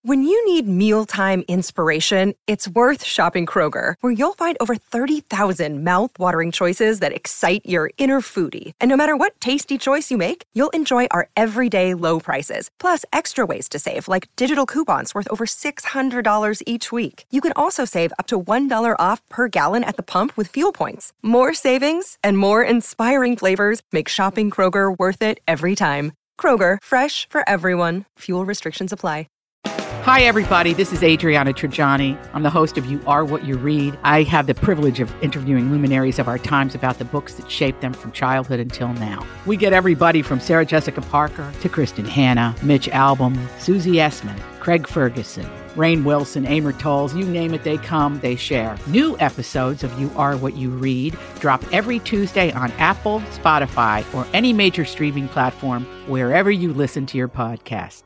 When you need mealtime inspiration, it's worth shopping Kroger, where you'll find over 30,000 mouth-watering choices that excite your inner foodie. And no matter what tasty choice you make, you'll enjoy our everyday low prices, plus extra ways to save, like digital coupons worth over $600 each week. You can also save up to $1 off per gallon at the pump with fuel points. More savings and more inspiring flavors make shopping Kroger worth it every time. Kroger, fresh for everyone. Fuel restrictions apply. Hi, everybody. This is Adriana Trajani. I'm the host of You Are What You Read. I have the privilege of interviewing luminaries of our times about the books that shaped them from childhood until now. We get everybody from Sarah Jessica Parker to Kristen Hanna, Mitch Albom, Susie Essman, Craig Ferguson, Rainn Wilson, Amor Tolls, you name it, they come, they share. New episodes of You Are What You Read drop every Tuesday on Apple, Spotify, or any major streaming platform wherever you listen to your podcasts.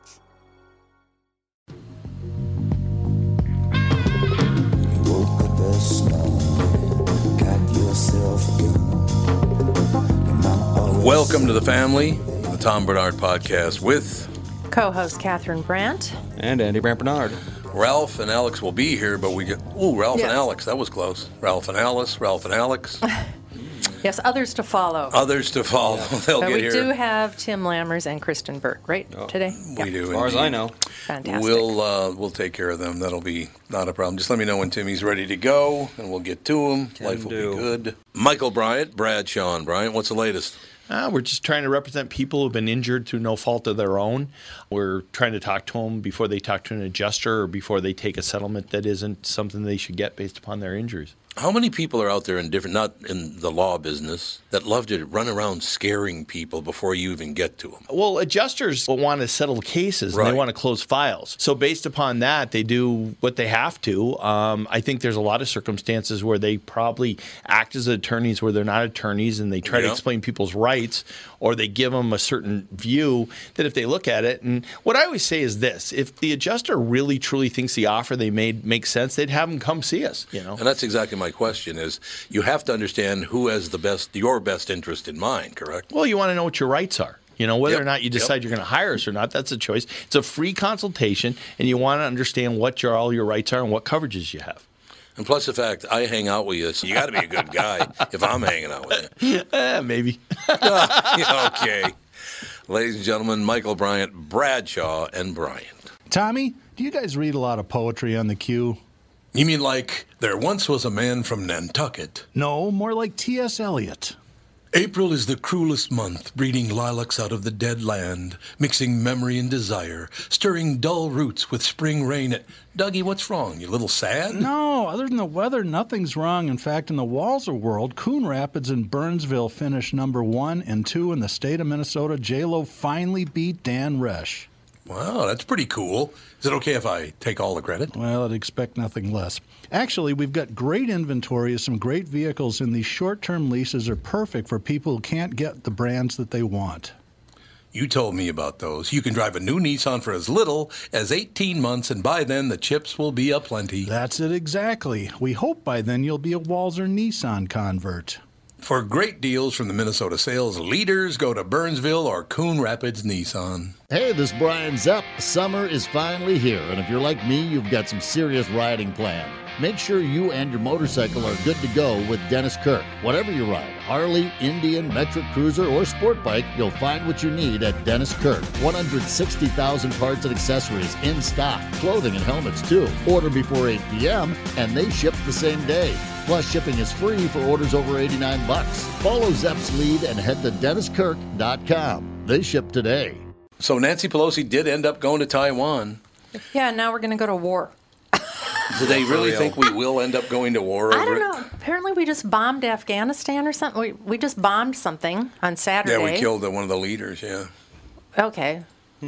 Welcome to the family, the Tom Bernard Podcast with co-host Catherine Brandt and Andy Brandt Bernard. Ralph and Alex will be here, but we get Ralph and Alex. That was close. Ralph and Alice, Ralph and Alex. Yes, others to follow. Others to follow. They'll but get here. We do have Tim Lammers and Kristen Burt, right, today? We do. As far as I know. Fantastic. We'll take care of them. That'll be not a problem. Just let me know when Timmy's ready to go, and we'll get to him. Life will be good. Michael Bryant, Bradshaw Bryant, what's the latest? We're just trying to represent people who've been injured through no fault of their own. We're trying to talk to them before they talk to an adjuster or before they take a settlement that isn't something they should get based upon their injuries. How many people are out there not in the law business, that love to run around scaring people before you even get to them? Well, adjusters want to settle cases and Right. they want to close files. So based upon that, they do what they have to. I think there's a lot of circumstances where they probably act as attorneys where they're not attorneys, and they try to explain people's rights, or they give them a certain view that if they look at it. And what I always say is this: if the adjuster really truly thinks the offer they made makes sense, they'd have them come see us. And that's exactly my question is, you have to understand who has your best interest in mind, correct? Well, you want to know what your rights are. Whether or not you decide you're going to hire us or not, that's a choice. It's a free consultation, and you want to understand what all your rights are and what coverages you have. And plus the fact I hang out with you, so you got to be a good guy if I'm hanging out with you. Maybe. Okay. Ladies and gentlemen, Michael Bryant, Bradshaw and Bryant. Tommy, do you guys read a lot of poetry on the queue? You mean like, there once was a man from Nantucket? No, more like T.S. Eliot. April is the cruelest month, breeding lilacs out of the dead land, mixing memory and desire, stirring dull roots with spring rain. Dougie, what's wrong? You a little sad? No, other than the weather, nothing's wrong. In fact, in the Walser world, Coon Rapids and Burnsville finished number 1 and 2 in the state of Minnesota. J-Lo finally beat Dan Resch. Wow, that's pretty cool. Is it okay if I take all the credit? Well, I'd expect nothing less. Actually, we've got great inventory of some great vehicles, and these short-term leases are perfect for people who can't get the brands that they want. You told me about those. You can drive a new Nissan for as little as 18 months, and by then the chips will be aplenty. That's it exactly. We hope by then you'll be a Walser Nissan convert. For great deals from the Minnesota sales leaders, go to Burnsville or Coon Rapids Nissan. Hey, this is Brian Zepp. Summer is finally here, and if you're like me, you've got some serious riding planned. Make sure you and your motorcycle are good to go with Dennis Kirk. Whatever you ride, Harley, Indian, Metric Cruiser, or Sport Bike, you'll find what you need at Dennis Kirk. 160,000 parts and accessories in stock. Clothing and helmets, too. Order before 8 p.m., and they ship the same day. Plus, shipping is free for orders over $89. Follow Zepp's lead and head to DennisKirk.com. They ship today. So Nancy Pelosi did end up going to Taiwan. Yeah, now we're going to go to war. Do they really think we will end up going to war over it? I don't know. Apparently we just bombed Afghanistan or something. We just bombed something on Saturday. Yeah, we killed one of the leaders, yeah. Okay.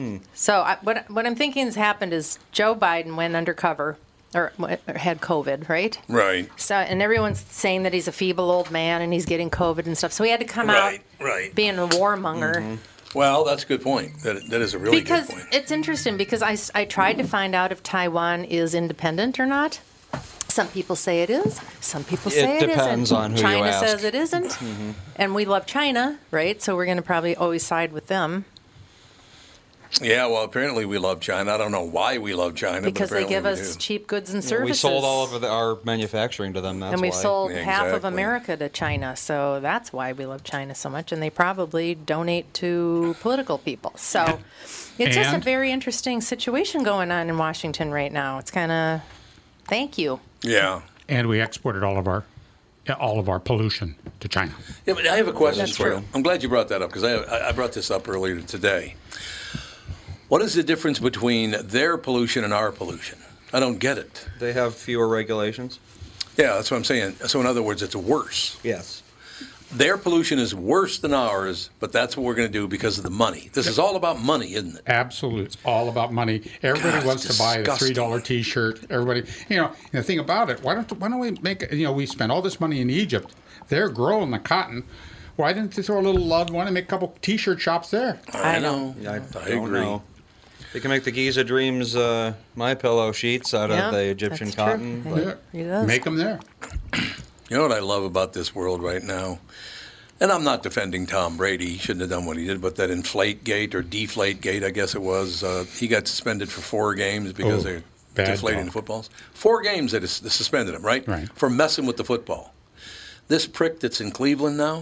So what I'm thinking has happened is Joe Biden went undercover or had COVID, right? Right. So, and everyone's saying that he's a feeble old man and he's getting COVID and stuff. So he had to come out being a warmonger. Mm-hmm. Well, that's a good point. That is a really good point. Because it's interesting because I tried to find out if Taiwan is independent or not. Some people say it is. Some people say it isn't. It depends on who you China ask. says it isn't. Mm-hmm. And we love China, right? So we're going to probably always side with them. Yeah, well, apparently we love China. I don't know why we love China. Because but they give we us do. cheap goods and Yeah, services. we sold all of our manufacturing to them. That's and we've why. sold half of Exactly. America to China, so that's why we love China so much. And they probably donate to political people. So it's just a And- very interesting situation going on in Washington right now. It's kind of, thank you. Yeah. And we exported all of our pollution to China. Yeah, but I have a question That's for true. you. I'm glad you brought that up because I brought this up earlier today. What is the difference between their pollution and our pollution? I don't get it. They have fewer regulations. Yeah, that's what I'm saying. So in other words, it's worse. Yes. Their pollution is worse than ours, but that's what we're going to do because of the money. This is all about money, isn't it? Absolutely. It's all about money. Everybody God, wants it's to buy the disgusting. $3 T-shirt. Everybody, and the thing about it, why don't we make, we spend all this money in Egypt. They're growing the cotton. Why didn't they throw a little love? Why don't they make a couple T-shirt shops there? I know. Yeah, I I don't agree. know. They can make the Giza Dreams My Pillow sheets out Yeah, of the Egyptian that's true. cotton. Yeah. but- He does. Make them there. You know what I love about this world right now? And I'm not defending Tom Brady. He shouldn't have done what he did, but that inflate gate or deflate gate, I guess it was, he got suspended for 4 games because Oh, they're bad deflating call. the footballs. 4 games they suspended him, right? Right. For messing with the football. This prick that's in Cleveland now,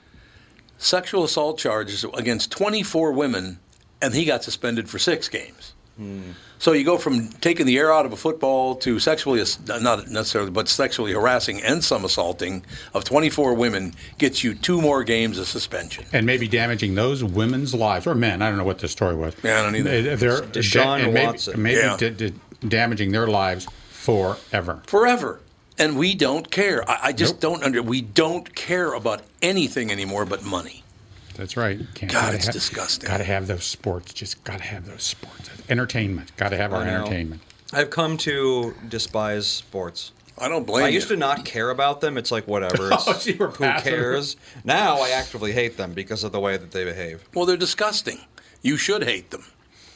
sexual assault charges against 24 women, and he got suspended for 6 games. So you go from taking the air out of a football to sexually, not necessarily, but sexually harassing and some assaulting of 24 women gets you 2 more games of suspension. And maybe damaging those women's lives, or men. I don't know what the story was. Yeah, I don't either. They're Deshaun and maybe, Watson. maybe Yeah. damaging their lives forever. Forever. And we don't care. I just Nope. we don't care about anything anymore but money. That's right. God, it's disgusting. Got to have those sports. Just got to have those sports. Entertainment. Got to have our I know. entertainment. I've come to despise sports. I don't blame I you. used to not care about them. It's like, whatever. It's, Oh, so you were who passive. cares? Now I actively hate them because of the way that they behave. Well, they're disgusting. You should hate them.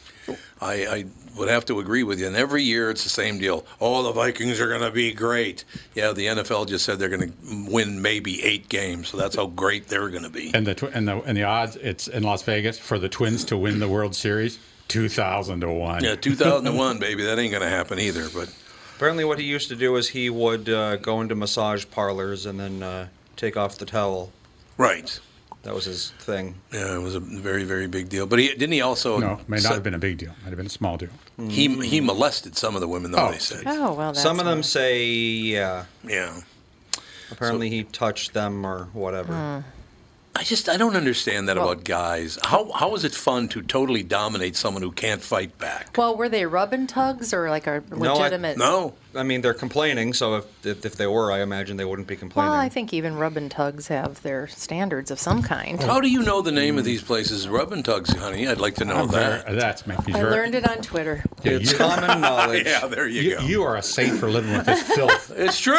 I would have to agree with you. And every year it's the same deal. Oh, the Vikings are going to be great. Yeah, the NFL just said they're going to win maybe 8 games, so that's how great they're going to be. And the odds, it's in Las Vegas for the Twins to win the World Series, 2,000-1. Yeah, 2001, baby. That ain't going to happen either. But Apparently what he used to do is he would go into massage parlors and then take off the towel. right. That was his thing. Yeah, it was a very, very big deal. But didn't he also? No, may not have been a big deal. Might have been a small deal. He molested some of the women, though. Oh. They say. Oh, well, that's Some of them nice. say, yeah. Yeah. Apparently he touched them or whatever. I don't understand that about guys. How is it fun to totally dominate someone who can't fight back? Well, were they rub and tugs or like a legitimate? No. I mean, they're complaining, so if they were, I imagine they wouldn't be complaining. Well, I think even rub and tugs have their standards of some kind. How do you know the name of these places? Rub and Tugs, honey. I'd like to know that. That's making I learned it on Twitter. It's common knowledge. Yeah, there you go. You are a saint for living with this filth. It's true.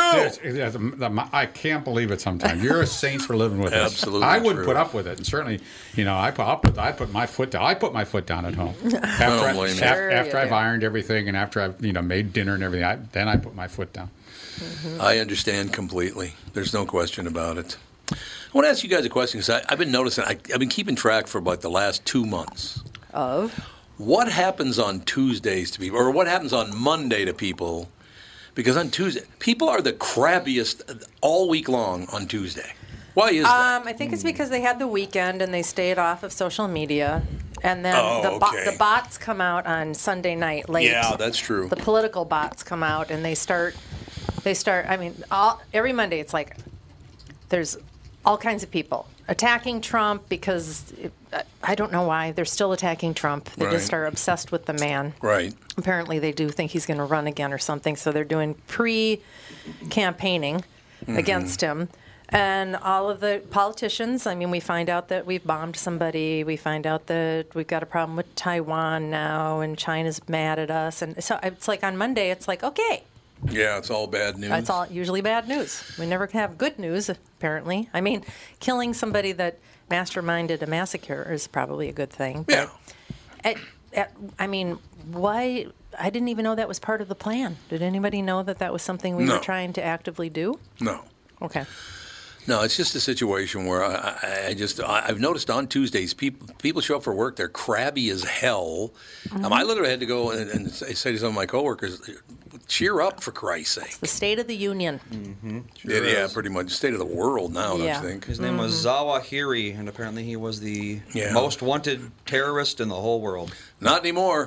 I can't believe it sometimes. You're a saint for living with this. Absolutely I wouldn't true. put up with it. And certainly, I put my foot down. I put my foot down at home. don't blame you. After I've do. ironed everything and after I've made dinner and everything, then I put my foot down. I understand completely. There's no question about it. I want to ask you guys a question because I've been noticing, I've been keeping track for about the last 2 months. Of? What happens on Tuesdays to people, or what happens on Monday to people? Because on Tuesday, people are the crabbiest all week long on Tuesday. Why is that? I think it's because they had the weekend and they stayed off of social media. And then okay. the bots come out on Sunday night late. Yeah, that's true. The political bots come out and they start. I mean, every Monday it's like there's all kinds of people attacking Trump because I don't know why they're still attacking Trump. They just Right. are obsessed with the man. Right. Apparently, they do think he's going to run again or something. So they're doing pre-campaigning against him. And all of the politicians, I mean, we find out that we've bombed somebody. We find out that we've got a problem with Taiwan now, and China's mad at us. And so it's like on Monday, it's like, okay, Yeah, it's all bad news. it's all usually bad news. We never have good news, apparently. I mean, killing somebody that masterminded a massacre is probably a good thing. Yeah. I mean, why? I didn't even know that was part of the plan. Did anybody know that was something we No. were trying to actively do? No. Okay. No, it's just a situation where I've noticed on Tuesdays people show up for work. They're crabby as hell. I literally had to go and say to some of my coworkers, "Cheer up, for Christ's sake!" It's the State of the Union. Mm-hmm. Yeah, pretty much state of the world now. Yeah. I think His name was Zawahiri, and apparently he was the most wanted terrorist in the whole world. Not anymore.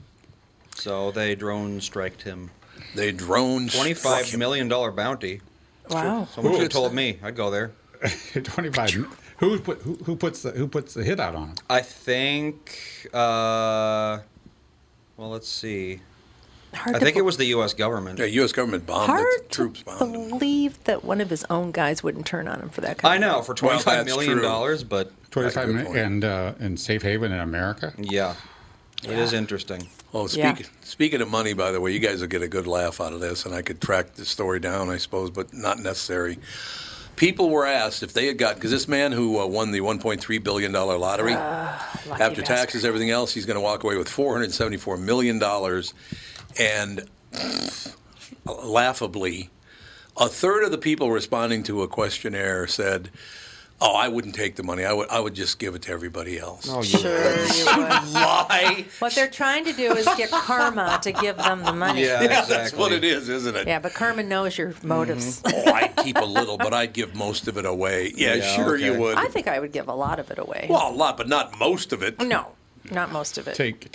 So they drone striked him. They drone $25 million bounty. Wow. Someone should have told me. I'd go there. 25. Who puts the hit out on him? I think. Well, let's see. I think it was the U.S. government. Yeah, U.S. government bombed Hard it. Troops bombed it. believe that one of his own guys wouldn't turn on him for that kind I of know, for $25 million, but 25 million in safe haven in America. yeah, it is interesting. Oh, speaking of money, by the way, you guys will get a good laugh out of this, and I could track the story down, I suppose, but not necessary. People were asked if they had got, because this man who won the $1.3 billion lottery, after taxes, everything else, he's going to walk away with $474 million. And laughably, a third of the people responding to a questionnaire said, "Oh, I wouldn't take the money. I would just give it to everybody else." Oh, Sure, you would. Lie. What they're trying to do is get karma to give them the money. Yeah, Yeah, exactly. that's what it is, isn't it? Yeah, but karma knows your motives. Oh, I'd keep a little, but I'd give most of it away. Yeah, Yeah, sure okay. you would. I think I would give a lot of it away. Well, a lot, but not most of it. No, not most of it. Take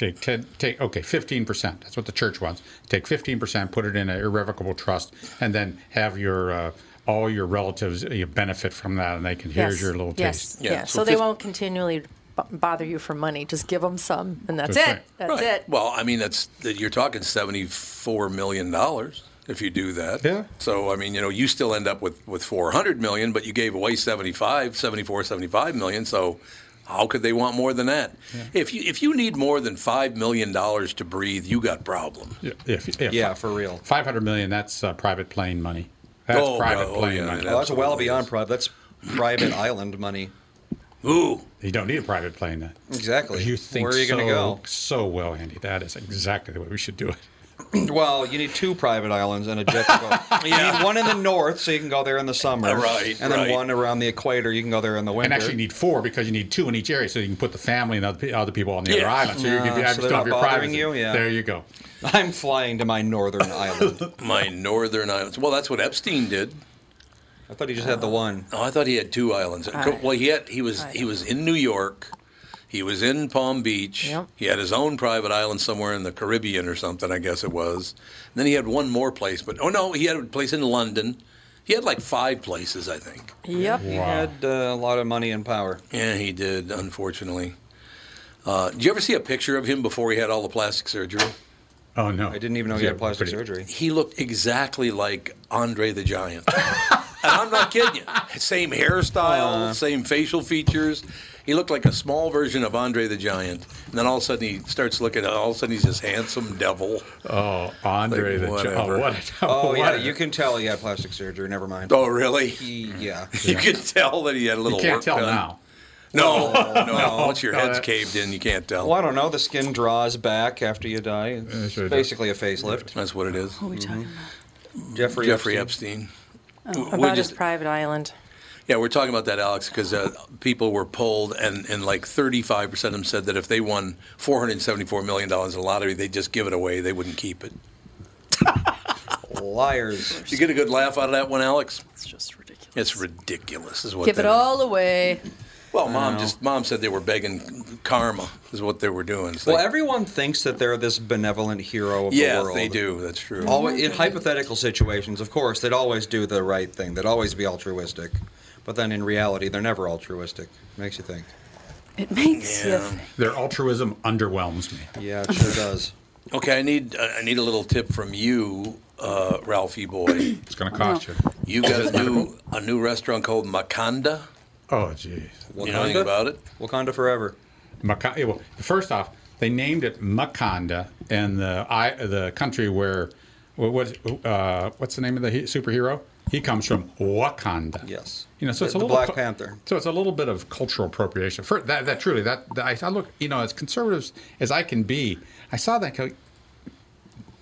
15%. That's what the church wants. Take 15%, put it in an irrevocable trust, and then have your all your relatives benefit from that, and they can here's your little taste. Yeah, Yeah, so so they won't continually bother you for money. Just give them some, and that's That's it. right. That's Right. it. Well, I mean, you're talking $74 million if you do that. Yeah. So, I mean, you still end up with $400 million, but you gave away $75 million. So how could they want more than that? Yeah. If you need more than $5 million to breathe, you got problem. Yeah, for real. $500 million, that's private plane money. That's private plane money. Well, that's well beyond private. That's private island money. Ooh. You don't need a private plane then. Exactly. You think Where are you going to go? so well, Andy. That is exactly the way we should do it. Well, you need 2 private islands and a jet to go. You need one in the north, so you can go there in the summer. Right, and then right. one around the equator, you can go there in the winter. And actually, you need 4 because you need 2 in each area, so you can put the family and other people on the other Yeah. island. So you can so they're not your bothering privacy. you? Yeah. There you go. I'm flying to my northern island. My northern islands. Well, that's what Epstein did. I thought he just had the one. Oh, I thought he had 2 islands. Well, he was in New York. He was in Palm Beach. Yep. He had his own private island somewhere in the Caribbean or something, I guess it was. And then he had one more place. But, he had a place in London. He had like 5 places, I think. Yep. He had a lot of money and power. Yeah, he did, unfortunately. Did you ever see a picture of him before he had all the plastic surgery? Oh, no. I didn't even know he had plastic surgery. He looked exactly like Andre the Giant. And I'm not kidding you. Same hairstyle, same facial features. He looked like a small version of Andre the Giant. And then all of a sudden he starts looking, all of a sudden he's this handsome devil. Oh, Andre Like, the whatever. Giant. Yeah, you can tell he had plastic surgery. Never mind. Oh, really? Yeah. You can tell that he had a little You can't work tell done. now. No. Once your head's caved in, you can't tell. Well, I don't know. The skin draws back after you die. It's sure basically a facelift. That's what it is. What are we talking about? Jeffrey Epstein. About his private island. Yeah, we're talking about that, Alex, because people were polled, and like 35% of them said that if they won $474 million in the lottery, they'd just give it away. They wouldn't keep it. Liars. Did you get a good laugh out of that one, Alex? It's just ridiculous. It's ridiculous, is what. Give it that is. all away. Well, mom said they were begging karma, is what they were doing. It's Well, like, everyone thinks that they're this benevolent hero of the yeah, world. they do. That's true. Always, in hypothetical situations, of course, they'd always do the right thing. They'd always be altruistic. But then in reality, they're never altruistic. Makes you think. It makes you think. Their altruism underwhelms me. Yeah, it sure does. Okay, I need a little tip from you, Ralphie boy. It's going to cost you. You got a new restaurant called Makanda. Oh, jeez. You know anything about it? Wakanda forever. Well, first off, they named it Makanda in the country where what's the name of the superhero? He comes from Wakanda. Yes. So it's the a little Black Panther. So it's a little bit of cultural appropriation. I look, as conservatives as I can be, I saw that.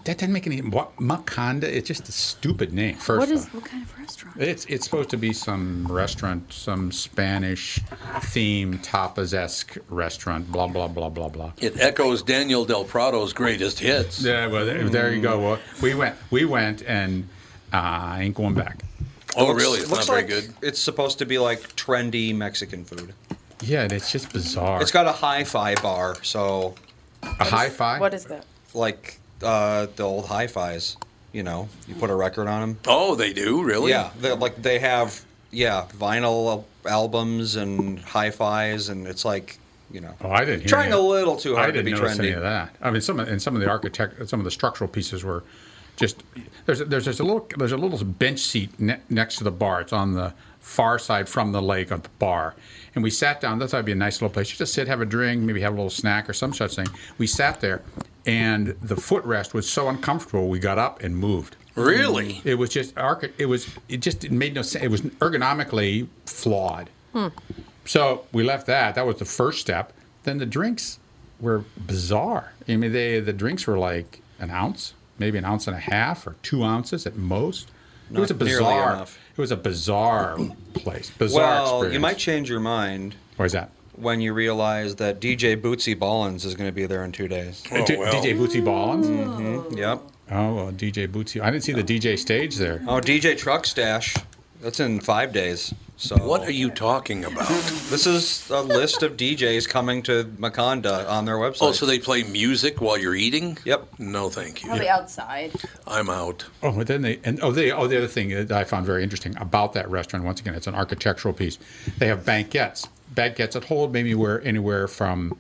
That doesn't make any. What Maconda? It's just a stupid name. What kind of restaurant? It's supposed to be some restaurant, some Spanish themed tapas-esque restaurant. Blah blah blah blah blah. It echoes Daniel Del Prado's greatest hits. Yeah, well, there you go. Well, we went, and I ain't going back. Oh, really? It's not very like good. It's supposed to be like trendy Mexican food. Yeah, and it's just bizarre. It's got a hi-fi bar, so a hi-fi. What is that? Like the old hi-fis. You know, you put a record on them. Oh, they do, really? Yeah, they have vinyl albums and hi-fis, and it's like, you know. Oh, I didn't hear trying any, a little too hard to be trendy. I didn't notice any of that. I mean, some of the structural pieces were just there's a little bench seat next to the bar. It's on the far side from the lake of the bar, and we sat down. That would be a nice little place. You just sit, have a drink, maybe have a little snack or some such thing. We sat there, and the footrest was so uncomfortable. We got up and moved. Really? It was just it made no sense. It was ergonomically flawed. So we left that. That was the first step. Then the drinks were bizarre. I mean, the drinks were like an ounce, maybe an ounce and a half, or 2 ounces at most. It was a bizarre. It was a bizarre place. Bizarre experience. You might change your mind. Why is that? When you realize that DJ Bootsy Ballins is going to be there in 2 days. Oh, well. DJ Bootsy Ballins? Mm-hmm. Yep. Oh, well, DJ Bootsy. I didn't see the DJ stage there. Oh, DJ Truck Stash. That's in 5 days. So what are you talking about? This is a list of DJs coming to Maconda on their website. Oh, so they play music while you're eating? Yep. No, thank you. Probably outside. I'm out. Oh, but then the other thing that I found very interesting about that restaurant, once again, it's an architectural piece. They have banquettes that hold maybe anywhere from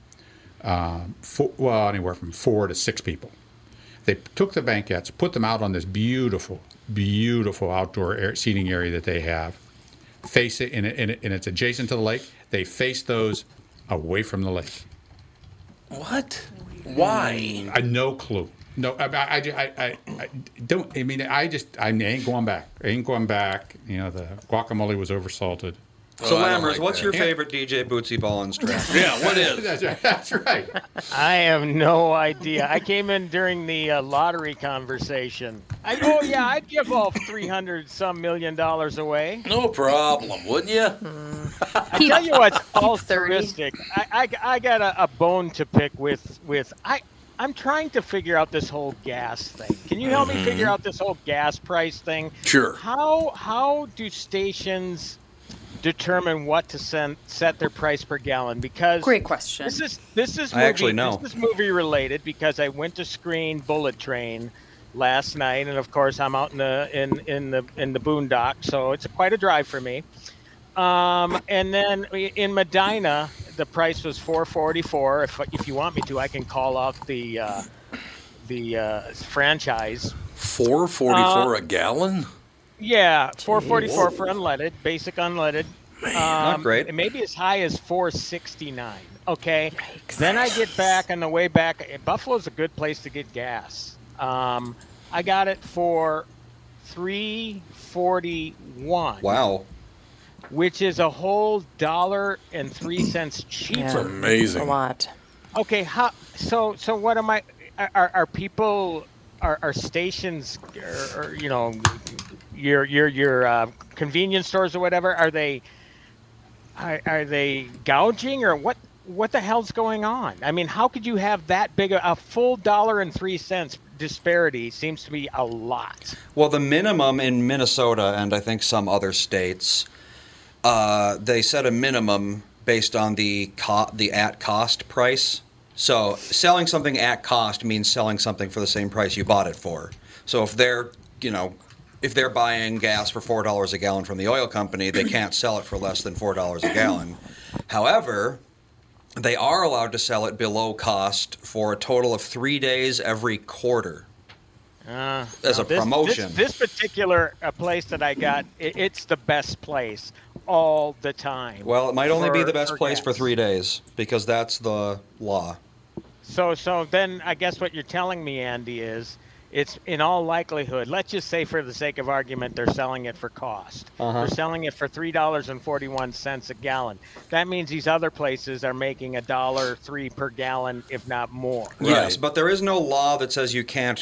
4 to 6 people. They took the banquettes, put them out on this beautiful, beautiful outdoor seating area that they have. Face it, and it's adjacent to the lake. They face those away from the lake. What? Why? No clue. No, I don't. I mean, I ain't going back. I ain't going back. You know, the guacamole was oversalted. So, Lammers, what's your favorite DJ Bootsy Ballins track? Yeah, what is? That's right. I have no idea. I came in during the lottery conversation. I'd give all $300-some million away. No problem, wouldn't you? I tell you what's altruistic. I got a bone to pick with I'm trying to figure out this whole gas thing. Can you help me figure out this whole gas price thing? Sure. How do stations determine what to set their price per gallon? Because great question. This is I actually know. This is movie related because I went to screen Bullet Train last night, and of course I'm out in the boondock, so it's quite a drive for me. And then in Medina, the price was $4.44. If you want me to, I can call out the franchise. $4.44 a gallon? Yeah, $4.44 for unleaded, basic unleaded. Not great. It may be as high as $4.69. Okay. Yikes. Then I get back on the way back. Buffalo's a good place to get gas. I got it for $3.41. Wow. Which is a whole $1.03 cheaper. That's amazing. A lot. Okay. So what am I? Are people? Are stations? Or you know, your convenience stores or whatever? Are they gouging or what? What the hell's going on? I mean, how could you have that big a full $1.03 disparity? Seems to be a lot. Well, the minimum in Minnesota and I think some other states, they set a minimum based on the at cost price. So selling something at cost means selling something for the same price you bought it for. So if they're buying gas for $4 a gallon from the oil company, they can't sell it for less than $4 a gallon. However, they are allowed to sell it below cost for a total of 3 days every quarter as a promotion. This particular place that I got, it's the best place all the time. Well, it might only be the best place for 3 days because that's the law. So then I guess what you're telling me, Andy, is it's in all likelihood, let's just say for the sake of argument, they're selling it for cost. They're selling it for $3.41 a gallon. That means these other places are making $1.03 per gallon, if not more. Yes, but there is no law that says you can't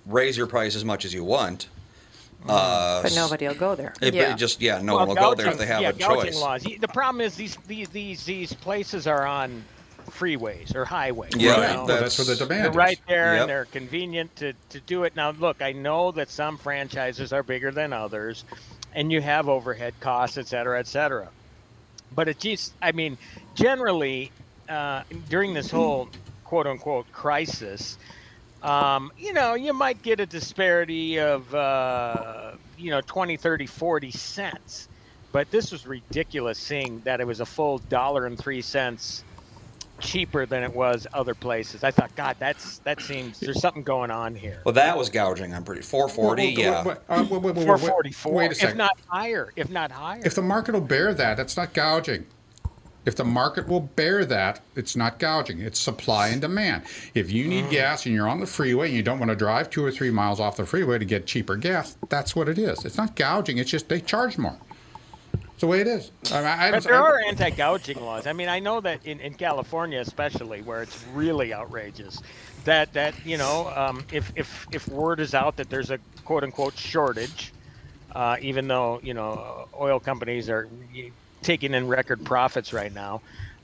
raise your price as much as you want. But nobody will go there. No one will go there if they have a gouging choice. laws. The problem is these places are on freeways or highways. Yeah, that's where the demand they're is. right there, and they're convenient to do it. Now, look, I know that some franchises are bigger than others, and you have overhead costs, et cetera, et cetera. But generally, during this whole quote-unquote crisis, you might get a disparity of, 20, 30, 40 cents. But this was ridiculous, seeing that it was a full $1.03 cheaper than it was other places. I thought, God, that seems there's something going on here. Well, that was gouging. I'm pretty $4.40. $4.44. Wait a second. If not higher. If the market will bear that, that's not gouging. If the market will bear that, it's not gouging. It's supply and demand. If you need gas and you're on the freeway and you don't want to drive 2 or 3 miles off the freeway to get cheaper gas, that's what it is. It's not gouging. It's just they charge more. It's the way it is. But there are anti-gouging laws. I mean, I know that in California, especially, where it's really outrageous, that if word is out that there's a quote-unquote shortage, even though oil companies are taking in record profits right now,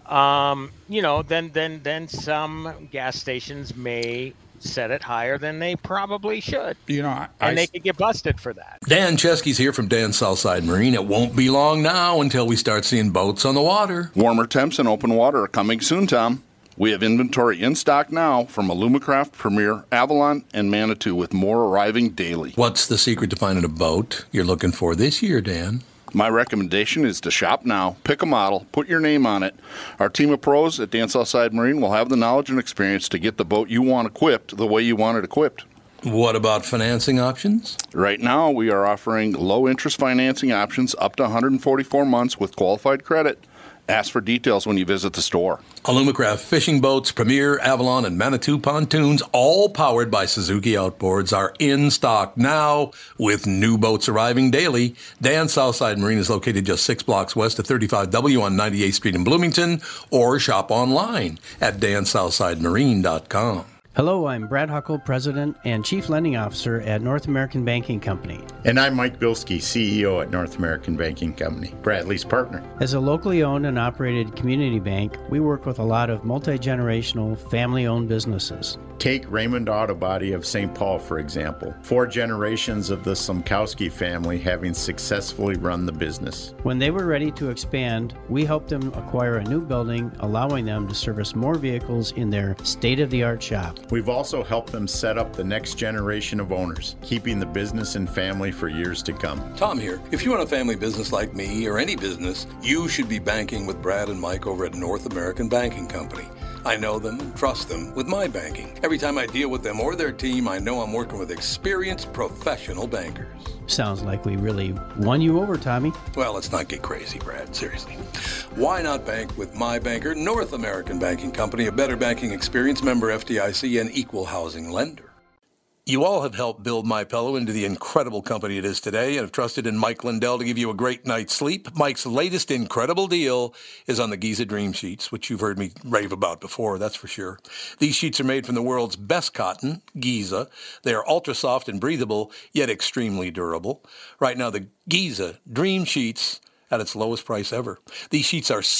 then some gas stations may set it higher than they probably should. And they could get busted for that. Dan Chesky's here from Dan's Southside Marine. It won't be long now until we start seeing boats on the water. Warmer temps and open water are coming soon, Tom. We have inventory in stock now from Alumacraft, Premier, Avalon, and Manitou, with more arriving daily. What's the secret to finding a boat you're looking for this year, Dan? My recommendation is to shop now, pick a model, put your name on it. Our team of pros at Dan Southside Marine will have the knowledge and experience to get the boat you want equipped the way you want it equipped. What about financing options? Right now, we are offering low-interest financing options up to 144 months with qualified credit. Ask for details when you visit the store. Alumacraft fishing boats, Premier, Avalon, and Manitou pontoons, all powered by Suzuki Outboards, are in stock now with new boats arriving daily. Dan's Southside Marine is located just 6 blocks west of 35W on 98th Street in Bloomington, or shop online at dansouthsidemarine.com. Hello, I'm Brad Huckle, President and Chief Lending Officer at North American Banking Company. And I'm Mike Bilski, CEO at North American Banking Company, Bradley's partner. As a locally owned and operated community bank, we work with a lot of multi-generational, family-owned businesses. Take Raymond Auto Body of St. Paul, for example. 4 generations of the Slomkowski family having successfully run the business. When they were ready to expand, we helped them acquire a new building, allowing them to service more vehicles in their state-of-the-art shop. We've also helped them set up the next generation of owners, keeping the business and family for years to come. Tom here. If you run a family business like me or any business, you should be banking with Brad and Mike over at North American Banking Company. I know them and trust them with my banking. Every time I deal with them or their team, I know I'm working with experienced professional bankers. Sounds like we really won you over, Tommy. Well, let's not get crazy, Brad. Seriously. Why not bank with my banker, North American Banking Company, a better banking experience, member FDIC, and equal housing lender? You all have helped build MyPillow into the incredible company it is today and have trusted in Mike Lindell to give you a great night's sleep. Mike's latest incredible deal is on the Giza Dream Sheets, which you've heard me rave about before, that's for sure. These sheets are made from the world's best cotton, Giza. They are ultra soft and breathable, yet extremely durable. Right now, the Giza Dream Sheets at its lowest price ever. These sheets are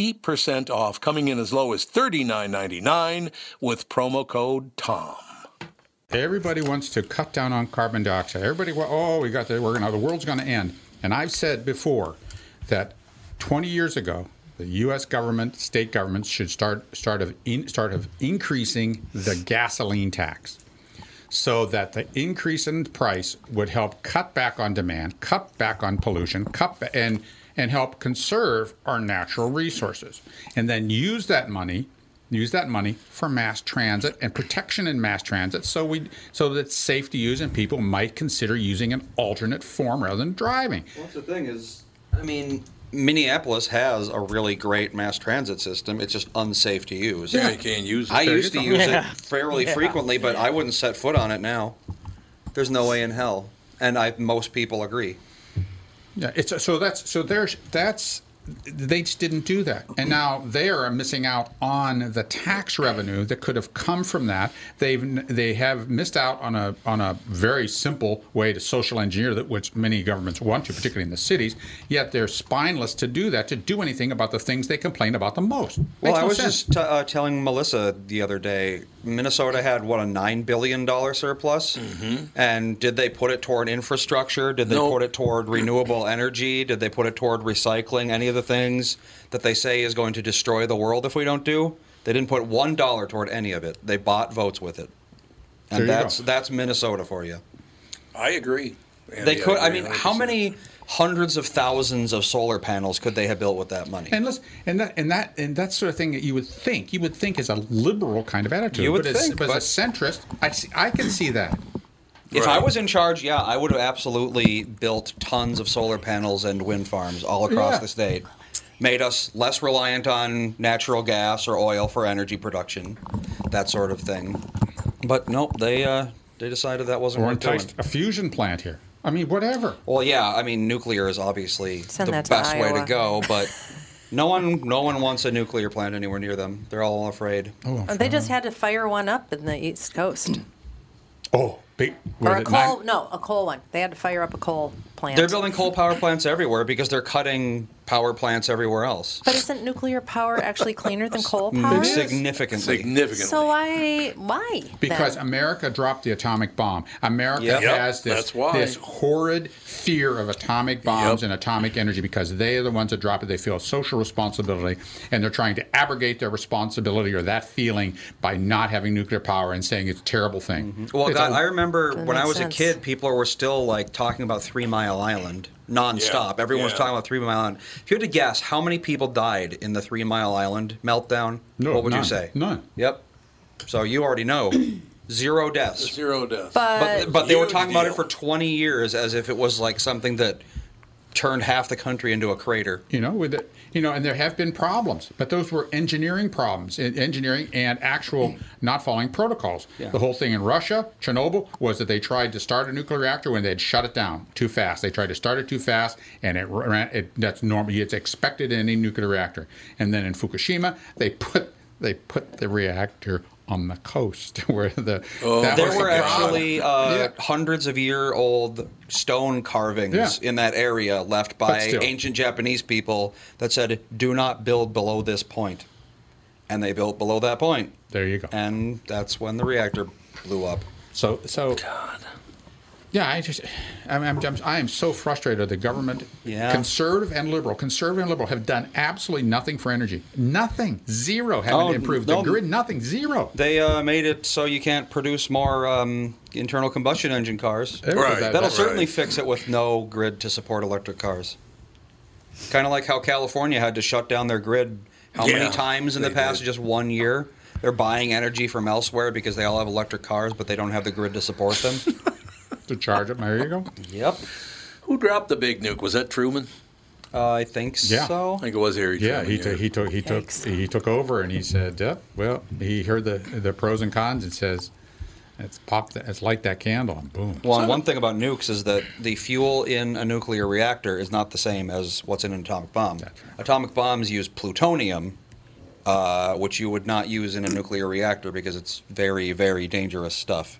60% off, coming in as low as $39.99 with promo code TOM. Everybody wants to cut down on carbon dioxide. Everybody, the world's going to end. And I've said before that 20 years ago, the U.S. government, state governments should start increasing the gasoline tax, so that the increase in price would help cut back on demand, cut back on pollution, and help conserve our natural resources, and then use that money for mass transit and protection in mass transit, so that it's safe to use and people might consider using an alternate form rather than driving. Well, the thing is, Minneapolis has a really great mass transit system. It's just unsafe to use. Yeah, you can't use it. I used to use it fairly frequently, but I wouldn't set foot on it now. There's no way in hell, and most people agree. Yeah, that's they just didn't do that. And now they are missing out on the tax revenue that could have come from that. They have missed out on a very simple way to social engineer that, which many governments want to, particularly in the cities, yet they're spineless to do that, to do anything about the things they complain about the most. Well, Makes I no was sense. just telling Melissa the other day, Minnesota had, what, a $9 billion surplus? Mm-hmm. And did they put it toward infrastructure? Did they put it toward renewable energy? Did they put it toward recycling? Any of the things that they say is going to destroy the world if we don't do? They didn't put $1 toward any of it. They bought votes with it. And that's Minnesota for you. I agree. Andy, They could. I agree mean, 100%. how many hundreds of thousands of solar panels could they have built with that money? And listen, and that sort of thing that you would think is a liberal kind of attitude. You would but think, as a centrist, I can see that. If I was in charge, yeah, I would have absolutely built tons of solar panels and wind farms all across the state. Made us less reliant on natural gas or oil for energy production, that sort of thing. But nope, they decided that wasn't Or worth doing. enticed a fusion plant here. I mean, whatever. Well, yeah, I mean, nuclear is obviously Send the that to best way to Iowa. go, but no one wants a nuclear plant anywhere near them. They're all afraid. They just had to fire one up in the East Coast. Oh, Or a coal one. They had to fire up a coal plant. They're building coal power plants everywhere because they're cutting power plants everywhere else. But isn't nuclear power actually cleaner than coal power? Significantly. So why? Because then? America dropped the atomic bomb. America Yep. has That's why. this horrid fear of atomic bombs and atomic energy because they are the ones that drop it. They feel social responsibility, and they're trying to abrogate their responsibility or that feeling by not having nuclear power and saying it's a terrible thing. Well, It's God, a- I remember That when I makes was sense. a kid, people were still like talking about 3 Mile Island nonstop. Yeah. Everyone was Yeah. talking about 3 Mile Island. If you had to guess how many people died in the 3 Mile Island meltdown, No, what would none. you say? None. Yep. So you already know. 0 deaths. 0 deaths. But they were Huge talking about it deal. for 20 years as if it was like something that turned half the country into a crater. And there have been problems, but those were engineering problems, engineering and actual not following protocols. Yeah. The whole thing in Russia, Chernobyl, was that they tried to start a nuclear reactor when they had shut it down too fast. They tried to start it too fast, and that's normal. It's expected in any nuclear reactor. And then in Fukushima, they put the reactor on the coast where There was were the actually problem. hundreds of year old stone carvings in that area left But by still. ancient Japanese people that said, do not build below this point. And they built below that point. There you go. And that's when the reactor blew up. So God. Yeah, I am so frustrated with the government. Yeah. Conservative and liberal have done absolutely nothing for energy. Nothing. Zero. Haven't improved the grid. Nothing. Zero. They made it so you can't produce more internal combustion engine cars. Right. That'll certainly fix it with no grid to support electric cars. Kind of like how California had to shut down their grid how many times in the past? Just 1 year? They're buying energy from elsewhere because they all have electric cars, but they don't have the grid to support them. To charge them. There you go. Yep. Who dropped the big nuke? Was that Truman? I think Yeah. so. I think it was Harry Truman. He took over and he said, well, he heard the pros and cons and says, let's light that candle and boom. Well, and one thing about nukes is that the fuel in a nuclear reactor is not the same as what's in an atomic bomb. Atomic bombs use plutonium, which you would not use in a nuclear reactor because it's very, very dangerous stuff.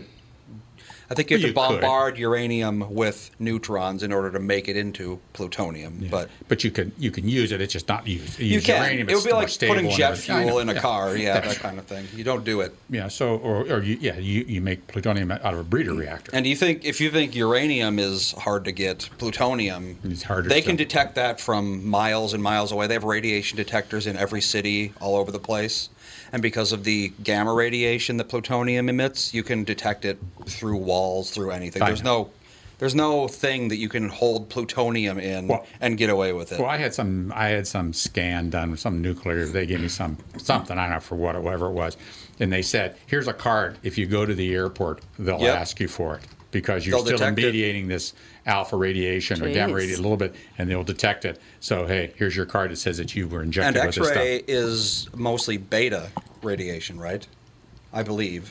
I think you have to bombard uranium with neutrons in order to make it into plutonium. Yeah. But you can use it. It's just not used. You can. Uranium, It would be more like stable putting and jet everything. I fuel know. in a car. Yeah, That's that kind of thing. You don't do it. Yeah. So you make plutonium out of a breeder reactor. And if you think uranium is hard to get, plutonium, it's harder. They can detect that from miles and miles away. They have radiation detectors in every city all over the place. And because of the gamma radiation that plutonium emits, you can detect it through walls, through anything. There's no thing that you can hold plutonium in and get away with it. Well, I had some scan done with some nuclear. They gave me something. I don't know for whatever it was, and they said, "Here's a card. If you go to the airport, they'll ask you for it because you're still mediating this alpha radiation or gamma radiation a little bit, and they'll detect it. So hey, here's your card that says that you were injected with this stuff." And X-ray is mostly beta radiation, right? I believe.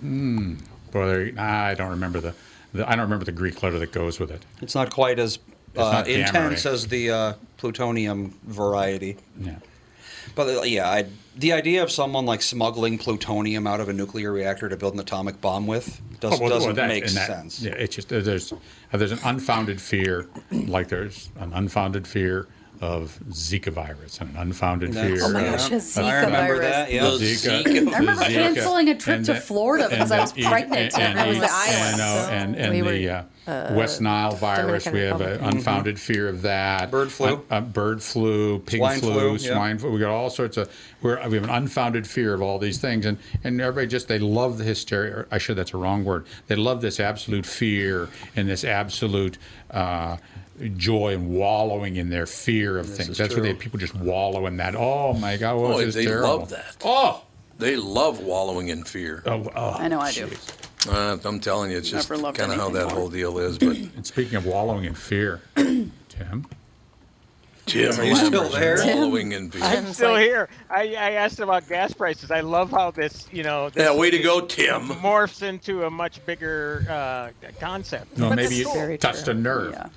Well, I don't remember the Greek letter that goes with it. It's not quite as Intense as the plutonium variety. Yeah. But the idea of someone like smuggling plutonium out of a nuclear reactor to build an atomic bomb with doesn't make sense. Yeah, it's just there's an unfounded fear, like there's an unfounded fear of Zika virus and an unfounded fear. Oh my gosh, I remember that. Yeah, Zika. I remember canceling a trip to Florida because I was pregnant and I was the island. And the West Nile virus, we have an unfounded fear of that. Bird flu. Bird flu, pig flu, swine flu. We got all sorts of. We have an unfounded fear of all these things, and everybody they love the hysteria. Or actually, that's a wrong word. They love this absolute fear and this absolute. Joy and wallowing in their fear of things. That's where people just wallow in that. Oh my God, they terrible. Love that. Oh, they love wallowing in fear. I know I do. I'm telling you, it's just kind of how that whole deal is. But and speaking of wallowing in fear, Tim, are you still there? Wallowing in fear. I'm still here. I asked about gas prices. I love how this, way to go, Tim. Morphs into a much bigger concept. No, maybe you touched a nerve. Yeah.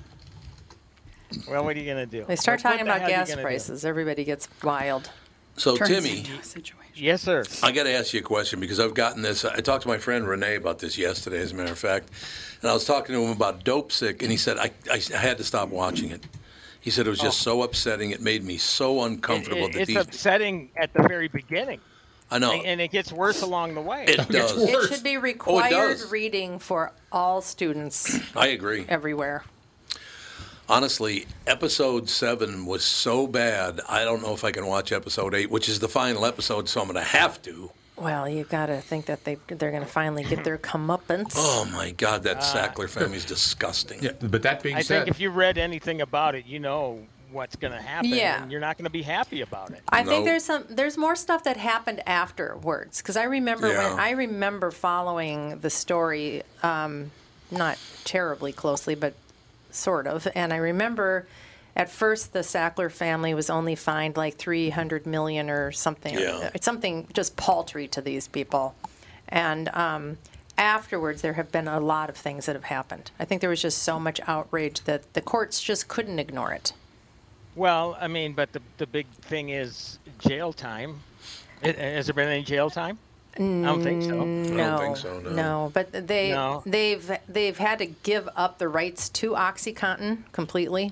Well, what are you going to do? They start talking about gas prices. Everybody gets wild. So, Timmy. Yes, sir. I got to ask you a question because I've gotten this. I talked to my friend Renee about this yesterday, as a matter of fact. And I was talking to him about Dope Sick, and he said, I had to stop watching it. He said it was just so upsetting. It made me so uncomfortable. It's upsetting at the very beginning. I know. And it gets worse along the way. It does. It should be required reading for all students. I agree. Everywhere. Honestly, episode 7 was so bad, I don't know if I can watch episode 8, which is the final episode, so I'm going to have to. Well, you've got to think that they're going to finally get their comeuppance. Oh, my God, that Sackler family is disgusting. Yeah, but that being said... I think if you read anything about it, you know what's going to happen, and you're not going to be happy about it. I think there's more stuff that happened afterwards, because I remember following the story, not terribly closely, but sort of. And I remember at first the Sackler family was only fined like $300 million or something. Yeah. It's something just paltry to these people. And afterwards there have been a lot of things that have happened. I think there was just so much outrage that the courts just couldn't ignore it. Well, I mean, but the big thing is jail time. Has there been any jail time? I don't think so. No, I don't think so, no. But they've had to give up the rights to OxyContin completely.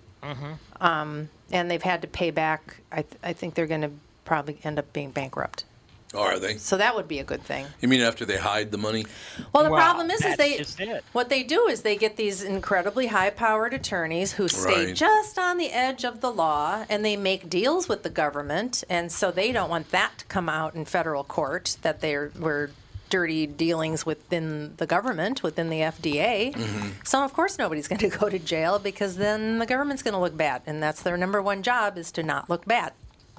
Mm-hmm. And they've had to pay back. I think they're going to probably end up being bankrupt. Oh, are they? So that would be a good thing. You mean after they hide the money? Well, the problem is what they do is they get these incredibly high-powered attorneys who stay just on the edge of the law, and they make deals with the government, and so they don't want that to come out in federal court that were dirty dealings within the government, within the FDA. Mm-hmm. So of course nobody's going to go to jail because then the government's going to look bad, and that's their number one job is to not look bad.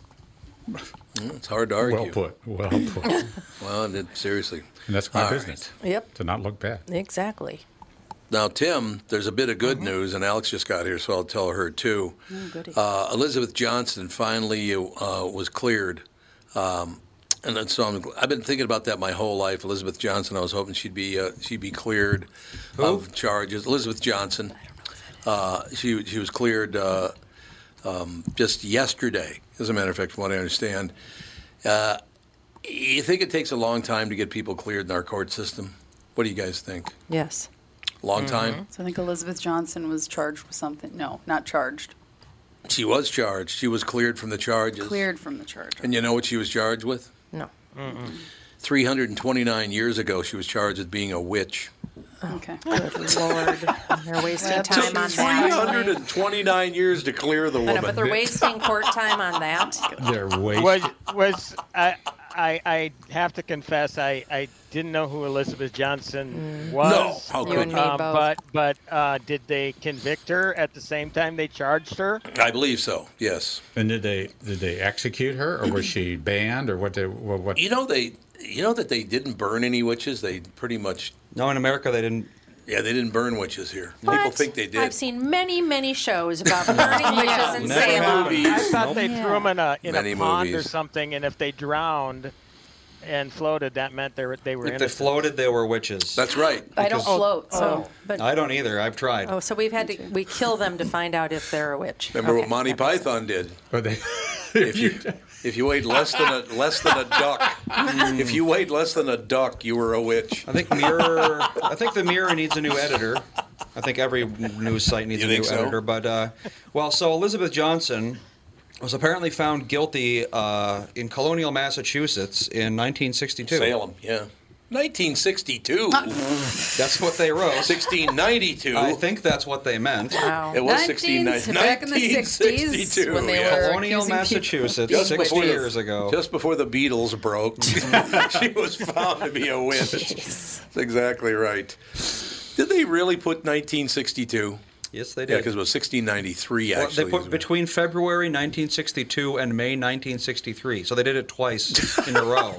It's hard to argue. Well put. Well, seriously. And that's my business. Right. Yep. To not look bad. Exactly. Now, Tim, there's a bit of good news, and Alex just got here, so I'll tell her too. Elizabeth Johnson finally was cleared. And so I've been thinking about that my whole life. Elizabeth Johnson, I was hoping she'd be cleared of charges. Elizabeth Johnson, she was cleared just yesterday, as a matter of fact, from what I understand. You think it takes a long time to get people cleared in our court system? What do you guys think? Yes. Long time? So I think Elizabeth Johnson was charged with something. No, not charged. She was charged. She was cleared from the charges. Cleared from the charges. And you know what she was charged with? No. 329 years ago, she was charged with being a witch. Okay. Good Lord. They're wasting time on that. 329 years to clear the woman. I know, but they're wasting court time on that. They're wasting. I have to confess, I didn't know who Elizabeth Johnson was. No, how could you? But did they convict her at the same time they charged her? I believe so. Yes. And did they execute her, or was she banned, or what? You know that they didn't burn any witches. They pretty much. No, in America they didn't. Yeah, they didn't burn witches here. What? People think they did. I've seen many shows about burning witches in Salem. I thought they threw them in a pond movies. or something, and if they drowned, and floated, that meant they were If they innocent. floated, they were witches. That's right. I don't float, so. But, I don't either. I've tried. oh, so we kill them to find out if they're a witch. Remember Okay, what Monty that makes sense. Python did? But they, If you weighed less than a duck, if you weighed less than a duck, you were a witch. I think the Mirror needs a new editor. I think every news site needs You a new think so? editor. But so Elizabeth Johnson was apparently found guilty in colonial Massachusetts in 1962. Salem, yeah. 1962. That's what they wrote. 1692. I think that's what they meant. Wow. It was 1692. Back in the 60s when they were Colonial accusing Massachusetts, Just 60 before the- years ago. Just before the Beatles broke, she was found to be a witch. That's exactly right. Did they really put 1962? Yes, they Yeah, did. because it was 1693, Well, actually. they put between February 1962 and May 1963, so they did it twice in a row.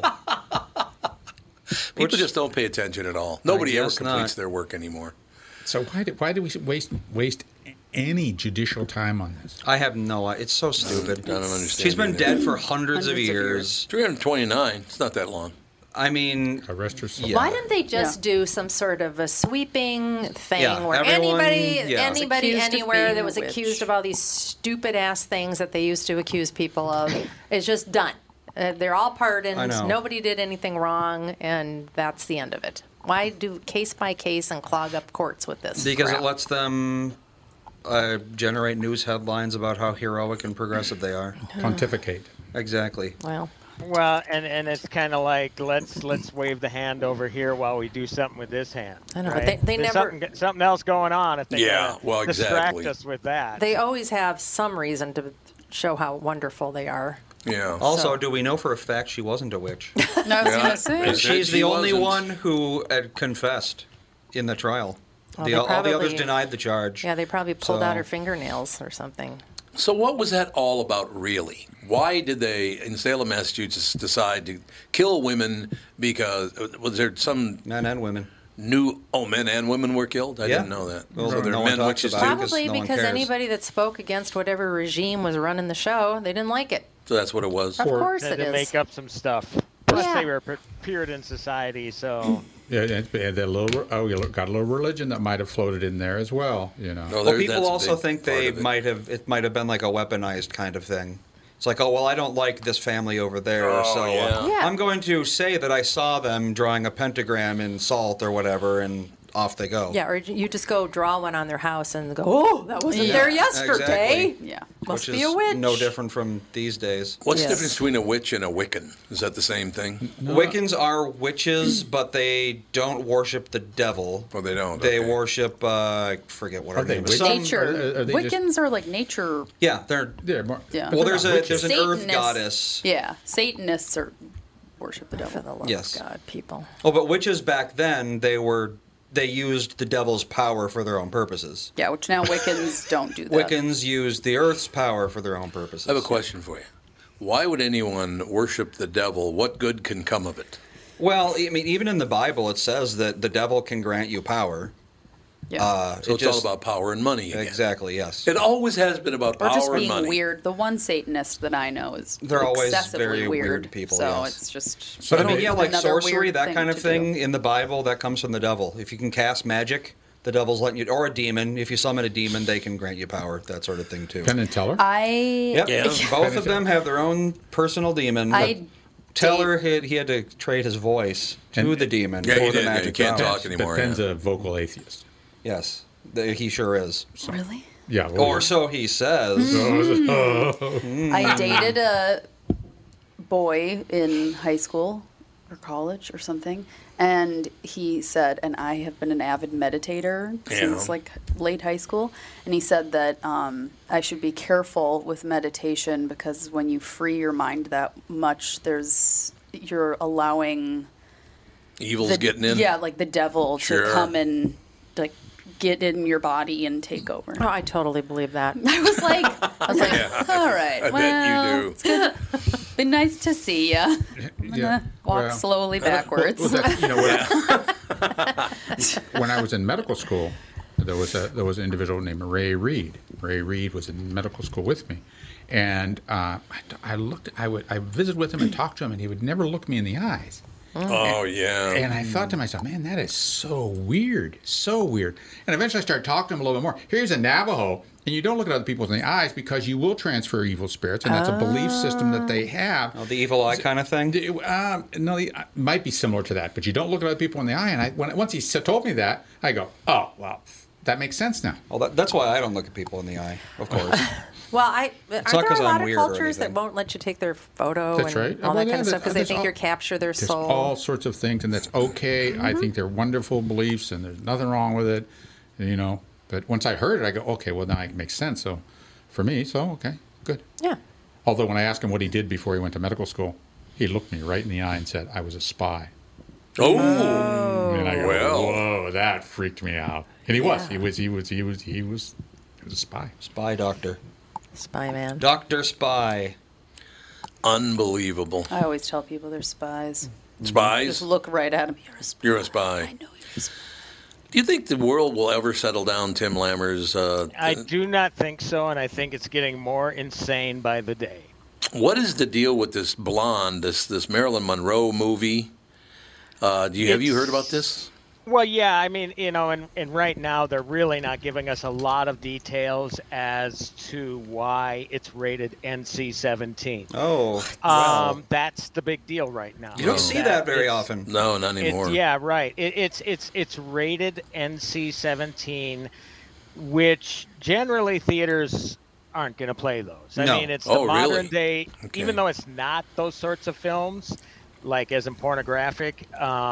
People just don't pay attention at all. Nobody ever guess completes not. their work anymore. so why do we waste any judicial time on this? I have no idea. It's so stupid. I don't understand. She's been either. dead for hundreds of years. 329. It's not that long. I mean, Arrest her. yeah. Why didn't they just do some sort of a sweeping thing Yeah, where everyone- anybody yeah. anybody Accused of anywhere being that a was witch. accused of all these stupid ass things that they used to accuse people of is just done. They're all pardoned. I know. Nobody did anything wrong, and that's the end of it. Why do case by case and clog up courts with this? Because crap? it lets them generate news headlines about how heroic and progressive they are. Pontificate. Exactly. Well, and it's kind of like let's wave the hand over here while we do something with this hand. I know, but right? they There's never- something else going on if they Yeah, well, distract exactly. us with that. they always have some reason to show how wonderful they are. Yeah. Also, So- do we know for a fact she wasn't a witch? No, I was going to say. Is She's She the only wasn't. one who had confessed in the trial. Well, they all the others probably- denied the charge. Yeah, they probably pulled So- out her fingernails or something. So what was that all about, really? Why did they, in Salem, Massachusetts, decide to kill women? Because was there some Men and women. men and women were killed? I Yeah. didn't know that. Well, so there no are one men talks witches too. about it. Probably no one because cares. anybody that spoke against whatever regime was running the show, they didn't like it. So that's what it was. Of course They it had to is. make up some stuff. Plus, Yeah. they were a Puritan society, so Yeah, and the little, you got a little religion that might have floated in there as well. You know. Oh, Well, people also think they might have. It might have been like a weaponized kind of thing. It's like, oh well, I don't like this family over there, so Yeah. I'm going to say that I saw them drawing a pentagram in salt or whatever, and off they go. Yeah, or you just go draw one on their house and go, oh, that wasn't there yesterday. Exactly. Yeah. Must Which be is a witch. no different from these days. What's the Yes. difference between a witch and a Wiccan? Is that the same thing? Wiccans are witches, but they don't worship the devil. Oh, they don't. They okay. worship, I forget what her Are they name is. witches? Some- Nature. Are they just- Wiccans are like nature. Yeah, they're. Yeah, more, Yeah. Well, there's an earth Satanists- goddess. Yeah. Satanists are worship the For devil. the love Yes. of God, people. Oh, but witches back then they used the devil's power for their own purposes. Yeah, which now Wiccans don't do that. Wiccans use the earth's power for their own purposes. I have a question for you. Why would anyone worship the devil? What good can come of it? Well, I mean, even in the Bible, it says that the devil can grant you power. Yeah. So it's all about power and money again. Exactly. Yes. It always has been about Or power just and being money. weird. The one Satanist that I know is They're always excessively very weird people, So yes. it's just. But I mean, yeah, like another sorcery, weird that kind of to thing do. in the Bible, that comes from the devil. If you can cast magic, the devil's letting you, or a demon. If you summon a demon, they can grant you power, that sort of thing too. Penn and Teller. Yep. Yeah. Both of them have their own personal demon. I Teller he had to trade his voice to the demon Yeah, for he the did. Yeah, magic you can't power. talk anymore. But Penn's yeah. a vocal atheist. Yes, he sure is. Really? Yeah. Or so he says. I dated a boy in high school or college or something, and he said, and I have been an avid meditator since like late high school, and he said that I should be careful with meditation because when you free your mind that much, you're allowing Evil's getting in. Yeah, like the devil Sure. to come and like get in your body and take over. Oh, I totally believe that. I was like, all right, I well, bet you do. it's good. Been nice to see you. I'm gonna walk slowly backwards. Well, that, when I was in medical school, there was an individual named Ray Reed. Ray Reed was in medical school with me, and I visited with him and talked to him, and he would never look me in the eyes. And I thought to myself, man, that is so weird, so weird. And eventually I started talking to him a little bit more. Here's a Navajo, and you don't look at other people in the eyes because you will transfer evil spirits, and that's a belief system that they have. Oh, the evil eye kind of thing? No, it might be similar to that, but you don't look at other people in the eye. And once he told me that, I go, oh, well, that makes sense now. Well, that's why I don't look at people in the eye, of course. Well, aren't there a lot of cultures that won't let you take their photo That's and right. all that kind of stuff because they think you'll capture their There's soul? all sorts of things, and that's okay. Mm-hmm. I think they're wonderful beliefs, and there's nothing wrong with it, you know. But once I heard it, I go, okay, well, now it makes sense. So for me, okay, good. Yeah. Although when I asked him what he did before he went to medical school, he looked me right in the eye and said, I was a spy. Oh. And I go, whoa, that freaked me out. And he was. He was a spy. Spy doctor. Spy man. Dr. Spy. Unbelievable. I always tell people they're spies. Spies? Just look right at them. You're a spy. You're a spy. I know you're a spy. Do you think the world will ever settle down, Tim Lammers? I do not think so, and I think it's getting more insane by the day. What is the deal with this blonde, this Marilyn Monroe movie? Have you heard about this? Well, yeah, I mean, you know, and right now they're really not giving us a lot of details as to why it's rated NC-17. Oh, wow. That's the big deal right now. You don't see that very often. No, not anymore. Yeah, right. It's rated NC-17, which generally theaters aren't going to play those. I mean, it's the modern day, even though it's not those sorts of films, like as in pornographic,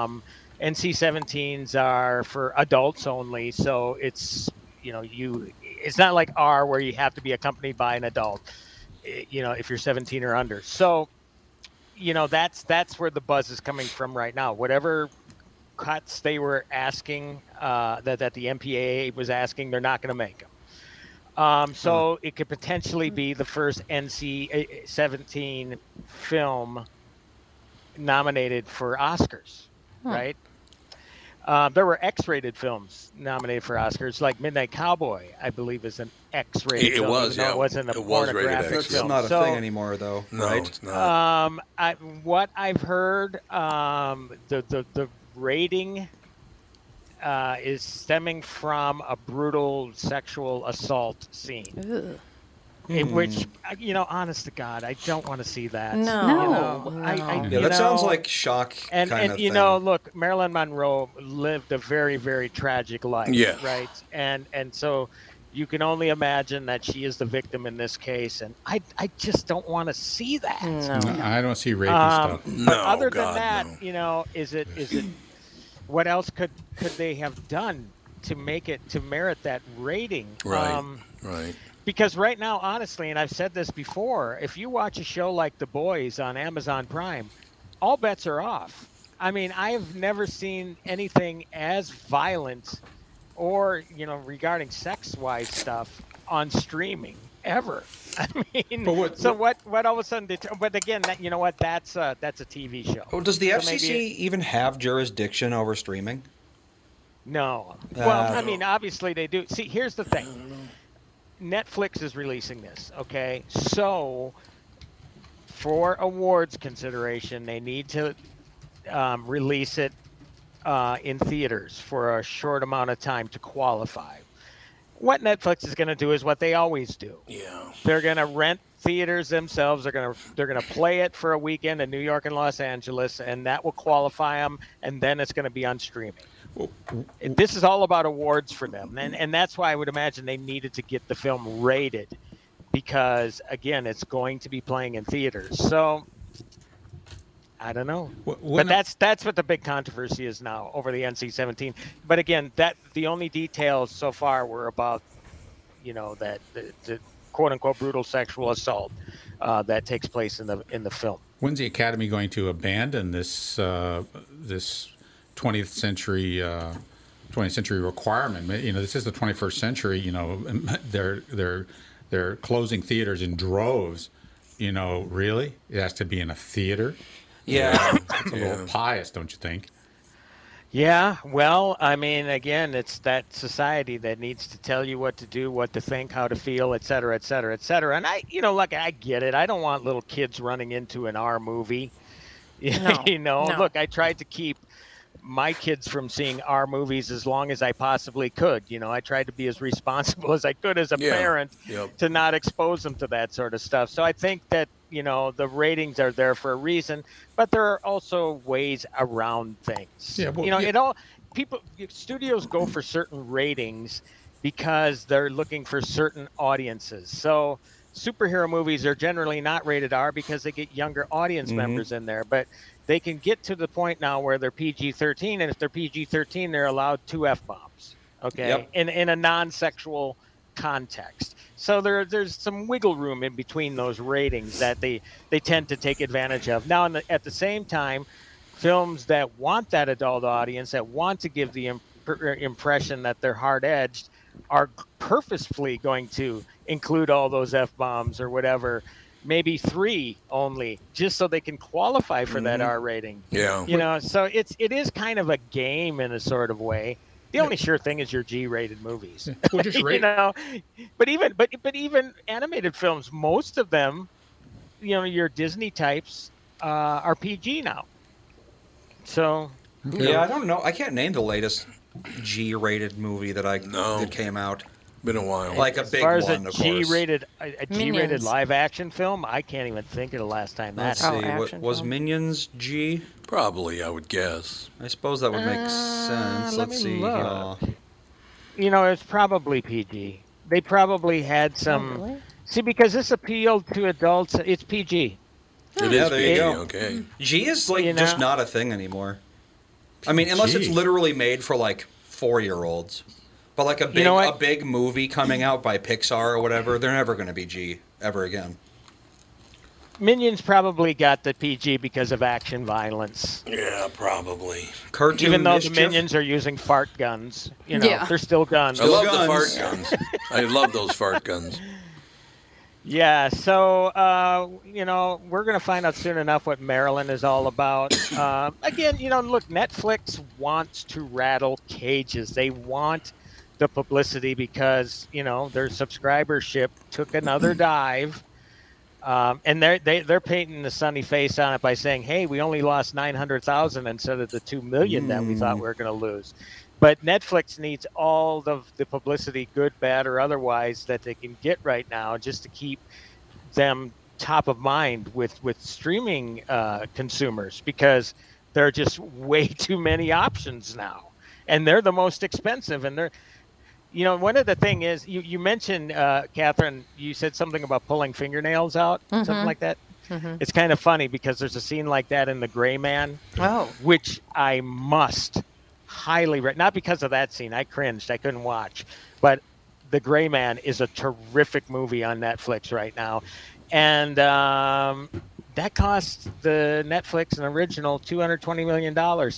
NC-17s are for adults only, so it's, you know, it's not like R where you have to be accompanied by an adult, you know, if you're 17 or under. So, you know, that's where the buzz is coming from right now. Whatever cuts they were asking, that the MPAA was asking, they're not going to make them. So it could potentially be the first NC-17 film nominated for Oscars, right? There were X-rated films nominated for Oscars, like Midnight Cowboy, I believe, is an X-rated film. It was, yeah. It wasn't a it was pornographic rated X. film. It's not a thing anymore, though, no, right? It's not. What I've heard, the rating is stemming from a brutal sexual assault scene. In which, you know, honest to God, I don't want to see that. No. That sounds like shock and kind of you thing. know, look, Marilyn Monroe lived a very, very tragic life, right? And so you can only imagine that she is the victim in this case, and I just don't want to see that. No, I don't see rapey stuff. But other than that, you know, is it what else could they have done to merit that rating? Right. Because right now, honestly, and I've said this before, if you watch a show like The Boys on Amazon Prime, all bets are off. I mean, I have never seen anything as violent or, you know, regarding sex-wise stuff on streaming ever. I mean, what all of a sudden but again, you know what? That's a TV show. Oh, does the FCC even have jurisdiction over streaming? No. Well, I mean, obviously they do. See, here's the thing. Netflix is releasing this, okay? So, for awards consideration, they need to release it in theaters for a short amount of time to qualify. What Netflix is going to do is what they always do. Yeah. They're going to rent theaters themselves. They're going to play it for a weekend in New York and Los Angeles, and that will qualify them, and then it's going to be on streaming. This is all about awards for them, and that's why I would imagine they needed to get the film rated, because again, it's going to be playing in theaters. So I don't know, but that's what the big controversy is now over the NC-17. But again, the only details so far were about, you know, that the quote unquote brutal sexual assault that takes place in the film. When's the Academy going to abandon this 20th century requirement? You know, this is the 21st century. You know, they're closing theaters in droves. You know, really, it has to be in a theater. Yeah, it's a little pious, don't you think? Yeah, well, I mean, again, it's that society that needs to tell you what to do, what to think, how to feel, et cetera, et cetera, et cetera. And I get it. I don't want little kids running into an R movie. No. Look, I tried to keep my kids from seeing R movies as long as I possibly could. I tried to be as responsible as I could as a parent to not expose them to that sort of stuff. So I think that, the ratings are there for a reason, but there are also ways around things. Yeah, well, studios go for certain ratings because they're looking for certain audiences. So superhero movies are generally not rated R because they get younger audience members in there, but they can get to the point now where they're PG-13, and if they're PG-13, they're allowed 2 F-bombs, okay, in a non-sexual context. So there's some wiggle room in between those ratings that they tend to take advantage of. Now, at the same time, films that want that adult audience, that want to give the impression that they're hard-edged, are purposefully going to include all those F-bombs or whatever, maybe 3 only, just so they can qualify for that R rating. Yeah. So it is kind of a game in a sort of way. The only sure thing is your G-rated movies. Well, just rate. But even animated films, most of them, your Disney types are PG now. So I don't know. I can't name the latest G-rated movie that came out. Been a while. Like a big one, of course. A G-rated live-action film? I can't even think of the last time that Let's see. Was Minions G? Probably, I would guess. I suppose that would make sense. Let's see. It's probably PG. They probably had some... Really? See, because this appealed to adults, it's PG. It is there PG, you go. Okay. G is just not a thing anymore. I mean, unless it's literally made for 4-year-olds. But a big movie coming out by Pixar or whatever, they're never going to be G ever again. Minions probably got the PG because of action violence. Yeah, probably. Cartoon Even though mischief? the Minions are using fart guns, they're still guns. I love the fart guns. I love those fart guns. Yeah, so, we're going to find out soon enough what Maryland is all about. Again, look, Netflix wants to rattle cages. They want the publicity because, their subscribership took another dive. And they're painting the sunny face on it by saying, hey, we only lost 900,000 instead of the 2 million that we thought we were going to lose. But Netflix needs all of the publicity, good, bad, or otherwise, that they can get right now just to keep them top of mind with streaming consumers, because there are just way too many options now. And they're the most expensive. And they're, one of the thing is, you mentioned, Catherine, you said something about pulling fingernails out, something like that. Mm-hmm. It's kind of funny because there's a scene like that in The Gray Man, which I must highly not because of that scene. I cringed. I couldn't watch. But The Gray Man is a terrific movie on Netflix right now. And that cost the Netflix an original $220 million.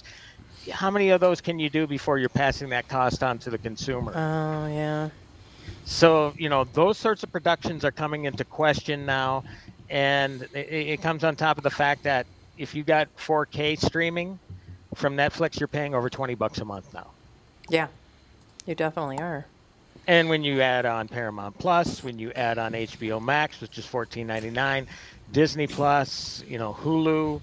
How many of those can you do before you're passing that cost on to the consumer? Oh, yeah. So, those sorts of productions are coming into question now. And it comes on top of the fact that if you got 4K streaming from Netflix, you're paying over $20 a month now. Yeah, you definitely are. And when you add on Paramount Plus, when you add on HBO Max, which is $14.99, Disney Plus, Hulu,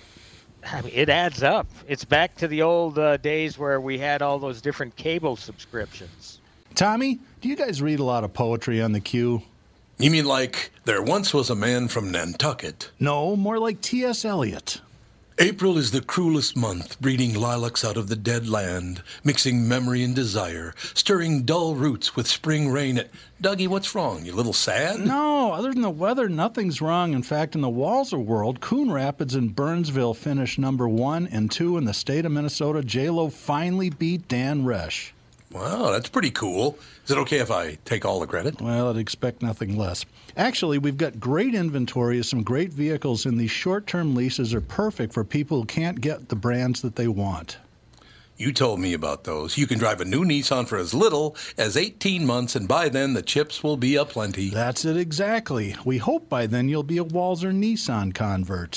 I mean, it adds up. It's back to the old days where we had all those different cable subscriptions. Tommy, do you guys read a lot of poetry on the queue? You mean like, there once was a man from Nantucket? No, more like T.S. Eliot. April is the cruelest month, breeding lilacs out of the dead land, mixing memory and desire, stirring dull roots with spring rain. Dougie, what's wrong? You a little sad? No, other than the weather, nothing's wrong. In fact, in the Walser world, Coon Rapids and Burnsville finished number 1 and 2 in the state of Minnesota. J-Lo finally beat Dan Resch. Wow, that's pretty cool. Is it okay if I take all the credit? Well, I'd expect nothing less. Actually, we've got great inventory of some great vehicles, and these short-term leases are perfect for people who can't get the brands that they want. You told me about those. You can drive a new Nissan for as little as 18 months, and by then the chips will be aplenty. That's it exactly. We hope by then you'll be a Walser Nissan convert.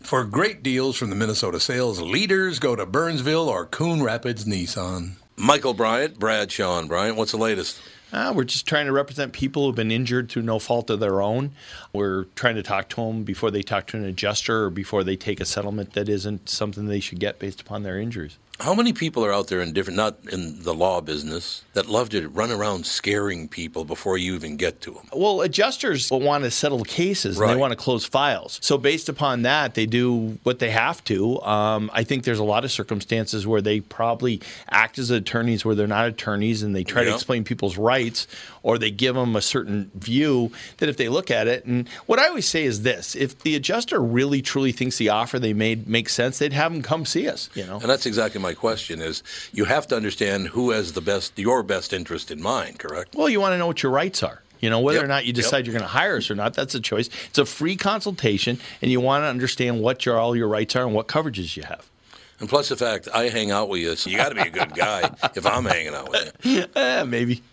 For great deals from the Minnesota sales leaders, go to Burnsville or Coon Rapids Nissan. Michael Bryant, Bradshaw and Bryant, what's the latest? We're just trying to represent people who've been injured through no fault of their own. We're trying to talk to them before they talk to an adjuster or before they take a settlement that isn't something they should get based upon their injuries. How many people are out there not in the law business, that love to run around scaring people before you even get to them? Well, adjusters want to settle cases and Right. they want to close files. So based upon that, they do what they have to. I think there's a lot of circumstances where they probably act as attorneys where they're not attorneys and they try to Yeah. explain people's rights, or they give them a certain view that if they look at it, and what I always say is this: if the adjuster really truly thinks the offer they made makes sense, they'd have them come see us. And that's exactly my question is, you have to understand who has your best interest in mind, correct? Well, you want to know what your rights are. Whether or not you decide you're going to hire us or not, that's a choice. It's a free consultation, and you want to understand what all your rights are and what coverages you have. And plus the fact I hang out with you, so you got to be a good guy if I'm hanging out with you. Maybe.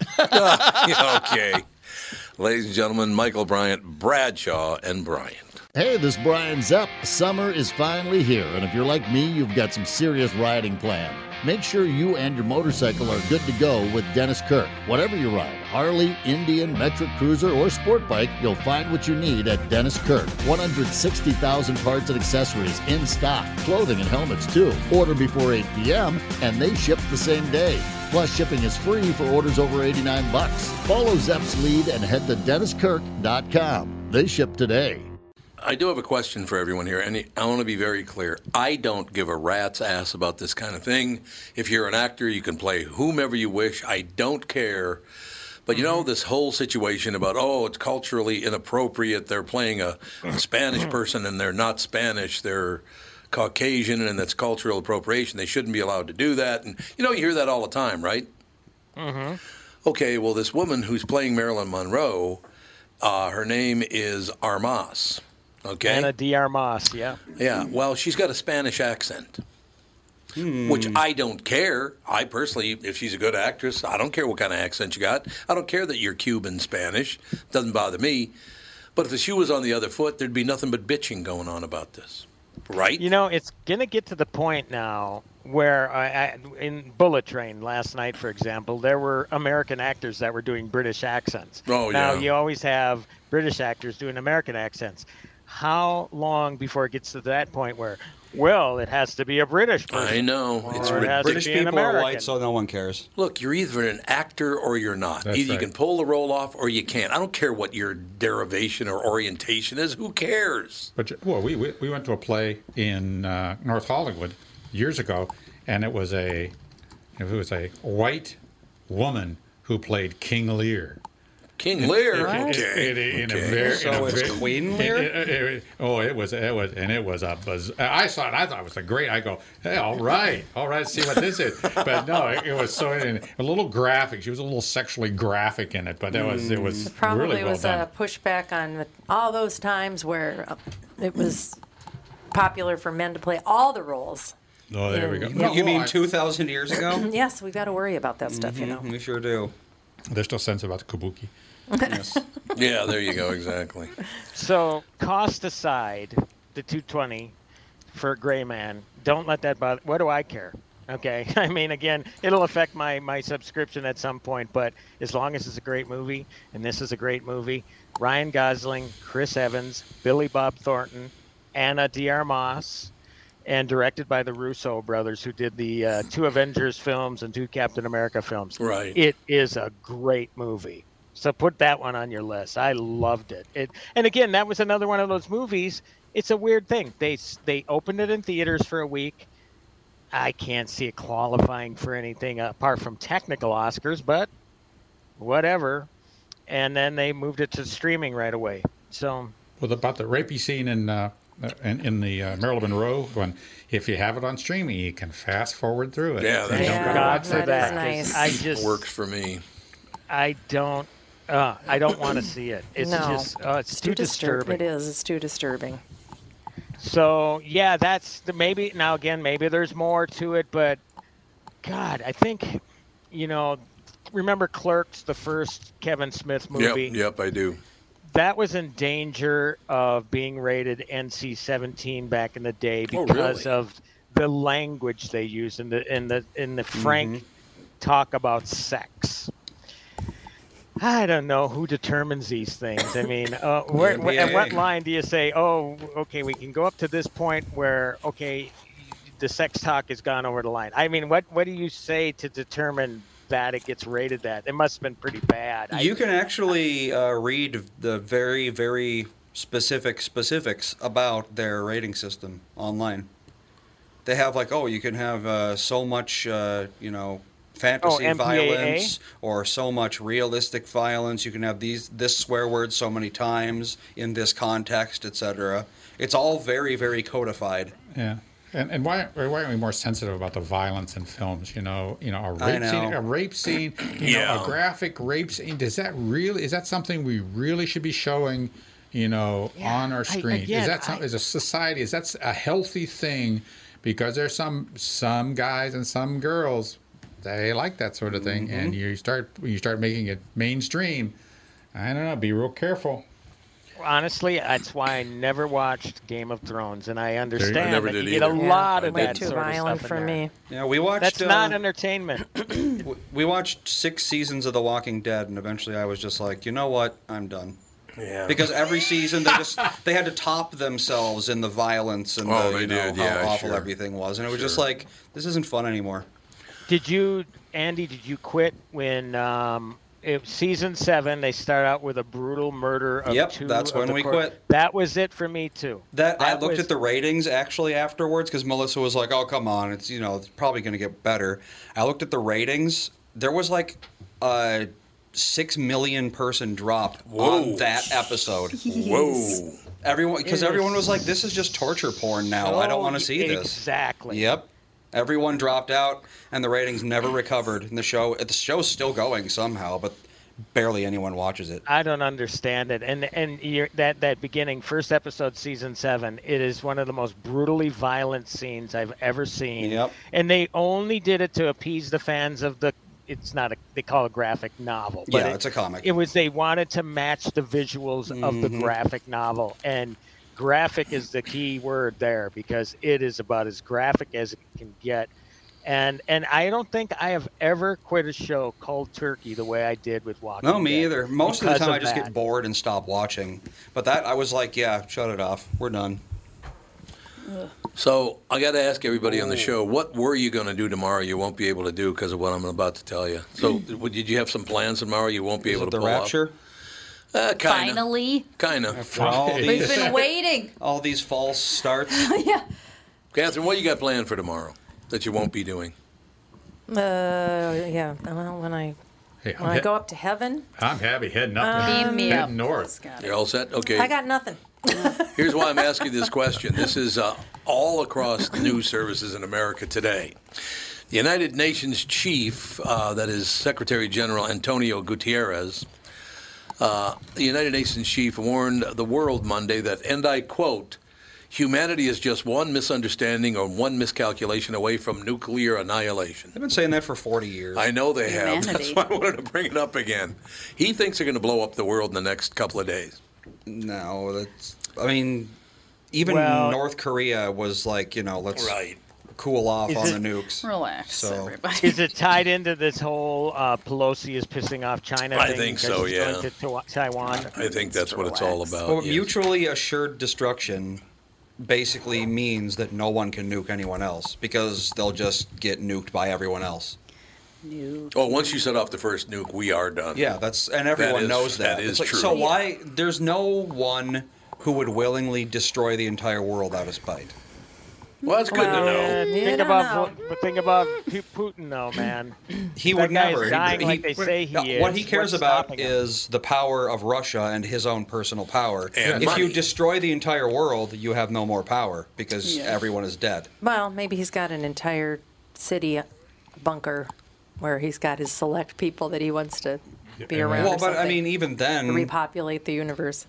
Okay. Ladies and gentlemen, Michael Bryant, Bradshaw and Bryant. Hey, this is Brian Zepp. Summer is finally here, and if you're like me, you've got some serious riding planned. Make sure you and your motorcycle are good to go with Dennis Kirk. Whatever you ride, Harley, Indian, Metric Cruiser, or Sport Bike, you'll find what you need at Dennis Kirk. 160,000 parts and accessories in stock, clothing and helmets too. Order before 8 p.m. and they ship the same day. Plus, shipping is free for orders over $89. Follow Zepp's lead and head to DennisKirk.com. They ship today. I do have a question for everyone here, and I want to be very clear. I don't give a rat's ass about this kind of thing. If you're an actor, you can play whomever you wish. I don't care. But, this whole situation about, it's culturally inappropriate. They're playing a Spanish person, and they're not Spanish. They're Caucasian, and that's cultural appropriation. They shouldn't be allowed to do that. And, you hear that all the time, right? Mm-hmm. Okay, well, this woman who's playing Marilyn Monroe, her name is Armas. Okay. Ana de Armas, yeah. Yeah, well, she's got a Spanish accent, which I don't care. I personally, if she's a good actress, I don't care what kind of accent you got. I don't care that you're Cuban Spanish. Doesn't bother me. But if the shoe was on the other foot, there'd be nothing but bitching going on about this, right? It's going to get to the point now where in Bullet Train last night, for example, there were American actors that were doing British accents. Oh, now, yeah. you always have British actors doing American accents. How long before it gets to that point where, it has to be a British person? I know. It's British people are white, so no one cares. Look, you're either an actor or you're not. That's Either you right. can pull the role off or you can't. I don't care what your derivation or orientation is. Who cares? But we went to a play in North Hollywood years ago, and it was a white woman who played King Lear. King Lear. It's Queen Lear. It was a buzz. I saw it. I thought it was a great. I go, hey, all right, see what this is. But no, it was so a little graphic. She was a little sexually graphic in it, but it was Probably really well was done. a pushback on all those times where it was popular for men to play all the roles. Oh, there we go. You mean 2,000 years ago? Yes, we've got to worry about that stuff, We sure do. There's still sense about the kabuki. Yes. Yeah, there you go. Exactly. So, cost aside, the $220 for a gray man, don't let that bother. What do I care? Okay. I mean, again, it'll affect my subscription at some point, but as long as it's a great movie, and this is a great movie, Ryan Gosling, Chris Evans, Billy Bob Thornton, Ana de Armas, and directed by the Russo brothers, who did the 2 Avengers films and 2 Captain America films. Right. It is a great movie. So put that one on your list. I loved it. And again, that was another one of those movies. It's a weird thing. They opened it in theaters for a week. I can't see it qualifying for anything apart from technical Oscars, but whatever. And then they moved it to streaming right away. So, Well, about the rapey scene in the Marilyn Monroe one, if you have it on streaming, you can fast forward through it. Yeah, You don't gotta God watch for it. that. nice. I just Works for me. I don't want to see it. It's just it's too disturbing. It is. It's too disturbing. So yeah, that's maybe now again maybe there's more to it, but God, I think remember Clerks, the first Kevin Smith movie. Yep, I do. that was in danger of being rated NC-17 back in the day because of the language they used in the frank talk about sex. I don't know who determines these things. I mean, at what line do you say, oh, okay, we can go up to this point where, okay, the sex talk has gone over the line? I mean, what do you say to determine that it gets rated that? It must have been pretty bad. You can actually read the very, very specifics about their rating system online. They have you can have so much, fantasy violence or so much realistic violence. You can have this swear word so many times in this context, etc. It's all very, very codified. Yeah. And why aren't we more sensitive about the violence in films? A rape scene, a graphic rape scene. Is that something we really should be showing, on our screen? Is a society, is that a healthy thing? Because there's some guys and some girls, they like that sort of thing, and when you start making it mainstream, I don't know, be real careful. Honestly, that's why I never watched Game of Thrones, and I understand that you get a lot of that too sort of violent stuff for in there. me. Yeah, we watched. That's not entertainment. We watched 6 seasons of The Walking Dead, and eventually I was just like, you know what, I'm done. Yeah. Because every season they had to top themselves in the violence and how awful everything was, and it was just like, this isn't fun anymore. Andy, did you quit when season 7 they start out with a brutal murder of 2? That's when we quit. That was it for me too. I looked at the ratings actually afterwards because Melissa was like, "Oh, come on, it's it's probably going to get better." I looked at the ratings. There was a 6 million person drop on that episode. Whoa! Everyone was like, "This is just torture porn now. I don't want to see this." Exactly. Yep. Everyone dropped out, and the ratings never recovered. And the show's still going somehow, but barely anyone watches it. I don't understand it. And that beginning, first episode, season 7, it is one of the most brutally violent scenes I've ever seen. Yep. And they only did it to appease the fans of they call it a graphic novel. But it's a comic. They wanted to match the visuals of the graphic novel. And graphic is the key word there because it is about as graphic as it can get. And I don't think I have ever quit a show cold turkey the way I did with Walking Dead. No, me either. Most of the time I just get bored and stop watching. But that, I was like, yeah, shut it off. We're done. So I got to ask everybody on the show, what were you going to do tomorrow you won't be able to do because of what I'm about to tell you? So did you have some plans tomorrow you won't be able to pull off? The Rapture? Finally. Kind of. We've been waiting. All these false starts. Yeah. Catherine, what you got planned for tomorrow that you won't be doing? Yeah. Well, when I go up to heaven. I'm happy heading up heading north. You're all set? Okay. I got nothing. Here's why I'm asking this question. This is all across news services in America today. The United Nations chief, that is Secretary General Antonio Guterres, the United Nations chief warned the world Monday that, and I quote, humanity is just one misunderstanding or one miscalculation away from nuclear annihilation. They've been saying that for 40 years. I know they have. That's why I wanted to bring it up again. He thinks they're going to blow up the world in the next couple of days. No, even North Korea was like, let's cool off on the nukes. Relax, everybody. Is it tied into this whole Pelosi is pissing off China thing? I think so, yeah. Going to Taiwan? I think that's what it's all about. Well, mutually assured destruction basically means that no one can nuke anyone else because they'll just get nuked by everyone else. Nuke. Oh, once you set off the first nuke, we are done. Yeah, and everyone knows that. That is true. So why? There's no one who would willingly destroy the entire world out of spite. Well, that's good to know. Think about Putin, though, man. He would never. He's dying like they say he is. What he cares about is the power of Russia and his own personal power. And if you destroy the entire world, you have no more power because everyone is dead. Well, maybe he's got an entire city bunker where he's got his select people that he wants to be around. Well, but I mean, even then, to repopulate the universe.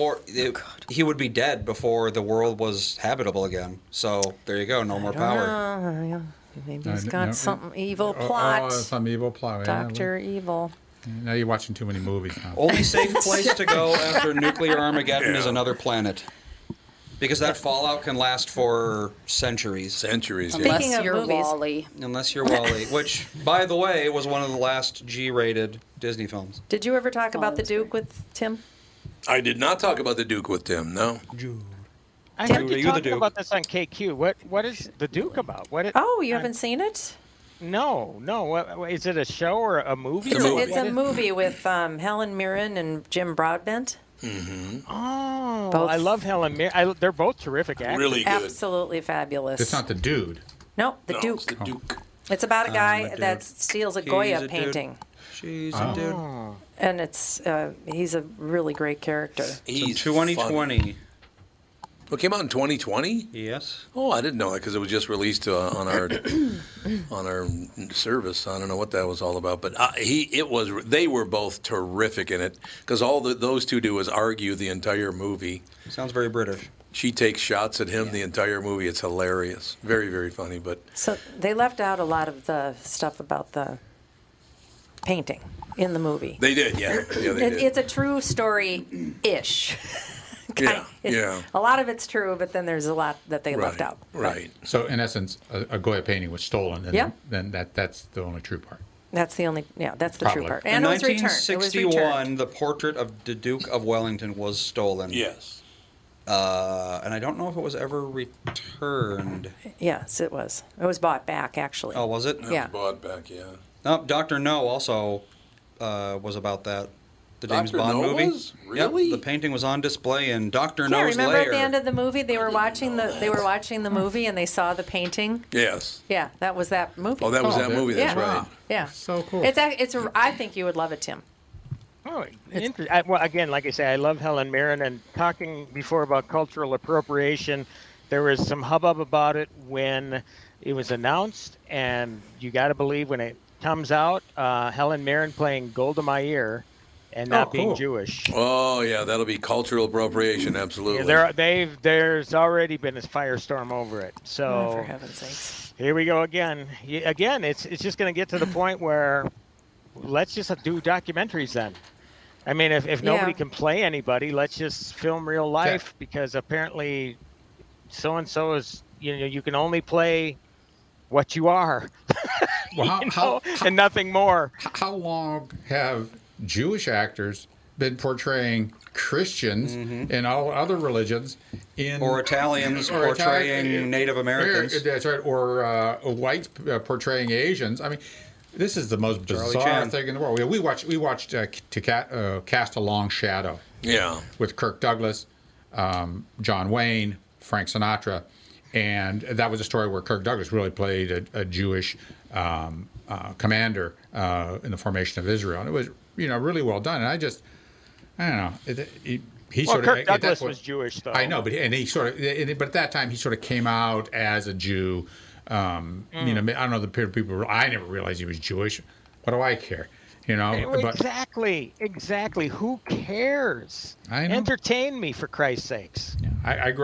He would be dead before the world was habitable again. So there you go, no more power. Maybe he's got some evil plot. Some evil plot. Dr. Evil. Now you're watching too many movies now. Only safe place to go after nuclear Armageddon is another planet. Because that fallout can last for centuries. Centuries, yeah. Unless you're Wall-E. Unless you're Wall-E, which, by the way, was one of the last G-rated Disney films. Did you ever talk about the Duke with Tim? I did not talk about the Duke with Tim, no. I heard you talking about this on KQ. What is the Duke about? You haven't seen it? No. Is it a show or a movie? It's a movie with Helen Mirren and Jim Broadbent. Mm-hmm. Oh, I love Helen Mirren. They're both terrific actors. Really good. Absolutely fabulous. It's not the dude. No, the Duke. It's the Duke. It's about a guy that steals a Goya painting. She's a dude. And he's a really great character. He's 2020. Funny. It came out in 2020? Yes. Oh, I didn't know that because it was just released on our service. I don't know what that was all about, but they were both terrific in it because all those two do is argue the entire movie. Sounds very British. She takes shots at him the entire movie. It's hilarious, very very funny. But so they left out a lot of the stuff about the painting in the movie. They did, yeah. They did. It's a true story-ish. Yeah. A lot of it's true, but then there's a lot that they left out. Right. So in essence, a Goya painting was stolen, and then that's the only true part. That's the true part. And in it was returned. 1961, the portrait of the Duke of Wellington was stolen. Yes. And I don't know if it was ever returned. Yes, it was. It was bought back, actually. Oh, was it? Yeah. It was bought back, yeah. No, Dr. No also was about that. The James Bond movie. Really? Yep, the painting was on display in Dr. No's remember lair. at the end of the movie they were watching the movie and they saw the painting? Yes. Yeah, that was that movie. Oh, that was that movie. That's right. Yeah. So cool. I think you would love it, Tim. Oh, interesting. Well, again, like I say, I love Helen Mirren, and talking before about cultural appropriation, there was some hubbub about it when it was announced, and you got to believe when it comes out, Helen Mirren playing Golda Meir and not being Jewish. Oh, yeah, that'll be cultural appropriation, absolutely. Yeah, there's already been a firestorm over it. So for heaven's sakes. Here we go again. Again, it's just going to get to the point where let's just do documentaries then. I mean, if nobody can play anybody, let's just film real life because apparently so-and-so is, you can only play what you are. Well, and nothing more. How long have Jewish actors been portraying Christians in all other religions, or Italians portraying Native Americans? That's right, or whites portraying Asians. I mean, this is the most bizarre thing in the world. We watched To Cast a Long Shadow. Yeah, with Kirk Douglas, John Wayne, Frank Sinatra, and that was a story where Kirk Douglas really played a Jewish commander in the formation of Israel, and it was really well done. And I don't know. Kirk Douglas was Jewish, though. I know, but at that time he sort of came out as a Jew. I don't know the people. I never realized he was Jewish. What do I care? Exactly. Who cares? I know. Entertain me, for Christ's sakes. Yeah.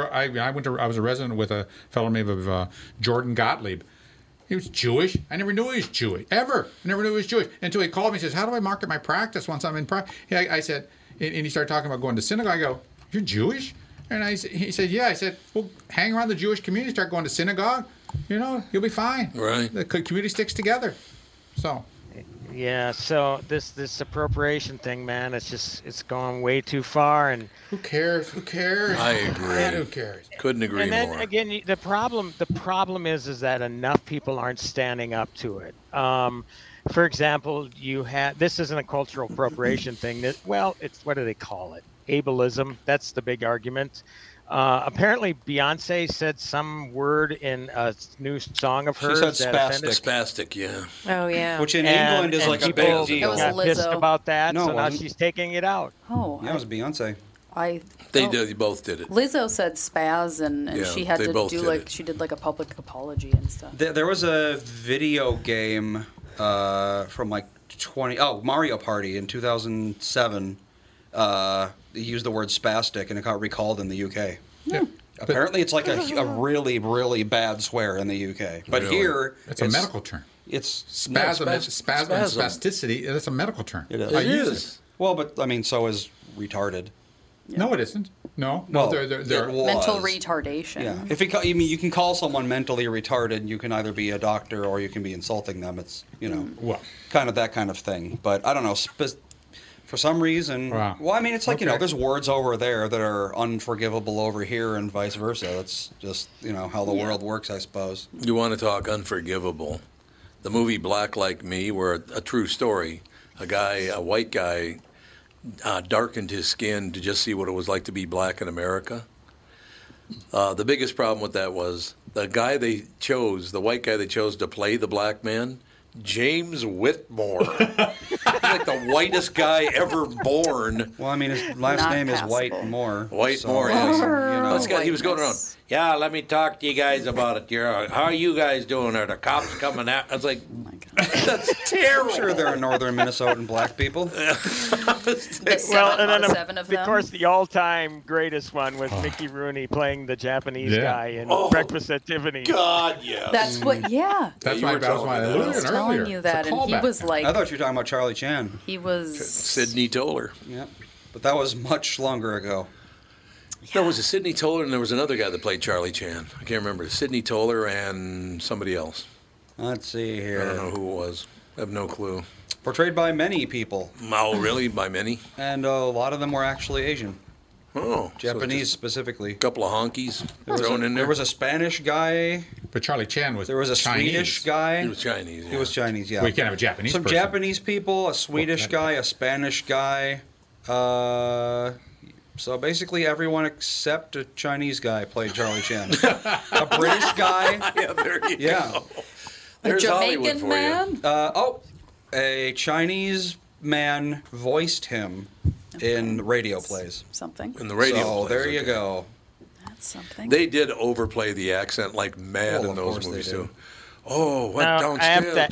I was a resident with a fellow named Jordan Gottlieb. He was Jewish. I never knew he was Jewish, ever. I never knew he was Jewish until he called me and says, how do I market my practice once I'm in practice? I said, and he started talking about going to synagogue. I go, you're Jewish? And he said, yeah. I said, well, hang around the Jewish community, start going to synagogue. You'll be fine. Right. The community sticks together. So. Yeah, so this appropriation thing, man, it's going way too far. And who cares? I agree. Man, who cares? Couldn't agree more. And then again, the problem is that enough people aren't standing up to it. For example, this isn't a cultural appropriation thing. It's what do they call it? Ableism. That's the big argument. Apparently, Beyonce said some word in a new song of hers. She said spastic, yeah. Oh, yeah. Which in England is like a big deal. Got pissed about that, so now she's taking it out. Oh, yeah, it was Beyonce. They both did it. Lizzo said spaz, and she had to do she did like a public apology and stuff. There was a video game from Mario Party in 2007. He used the word spastic, and it got recalled in the UK. Yeah. Apparently, it's like a really, really bad swear in the UK. But here, it's a medical term. It's spasm and spasticity. That's a medical term. It is. I use it. Well, but I mean, so is retarded. Yeah. No, it isn't. No, they're mental retardation. Yeah, if it, I mean, you can call someone mentally retarded. You can either be a doctor or you can be insulting them. It's kind of that kind of thing. But I don't know. For some reason, well, I mean, it's like there's words over there that are unforgivable over here, and vice versa. That's just how the world works, I suppose. You want to talk unforgivable? The movie Black Like Me, where a true story, a white guy, darkened his skin to just see what it was like to be black in America. The biggest problem with that was the white guy they chose to play the black man, James Whitmore. Like the whitest guy ever born. Well, I mean, his last name is Whitemore. Whitemore, yes. He was going around, let me talk to you guys about it. How are you guys doing? Are the cops coming out? I was like, oh my God. That's terrible. I'm sure there are northern Minnesotan black people. Well, and then, of course, the all-time greatest one was Mickey Rooney playing the Japanese guy in Breakfast at Tiffany's. God, yeah. That's what, That's why I alluded was telling you that, and he was like... I thought you were talking about Charlie Chan. He was... Sidney Toler. Yep. But that was much longer ago. There was a Sidney Toler, and there was another guy that played Charlie Chan. I can't remember. Sidney Toler and somebody else. Let's see here. I don't know who it was. I have no clue. Portrayed by many people. Oh, really? By many? And a lot of them were actually Asian. Oh. Japanese specifically. A couple of honkies thrown in there. There was a Spanish guy. But Charlie Chan was There was a Chinese. Swedish guy. He was Chinese, yeah. He was Chinese, yeah. Well, you can't have a Japanese Some person. Japanese people, a Swedish guy, a Spanish guy. So basically everyone except a Chinese guy played Charlie Chan. A British guy. Yeah, there you go. A Jamaican man? A Chinese man voiced him in radio plays. Something. In the radio plays. There you go. That's something. They did overplay the accent like mad in those movies, too. Oh, went downstairs.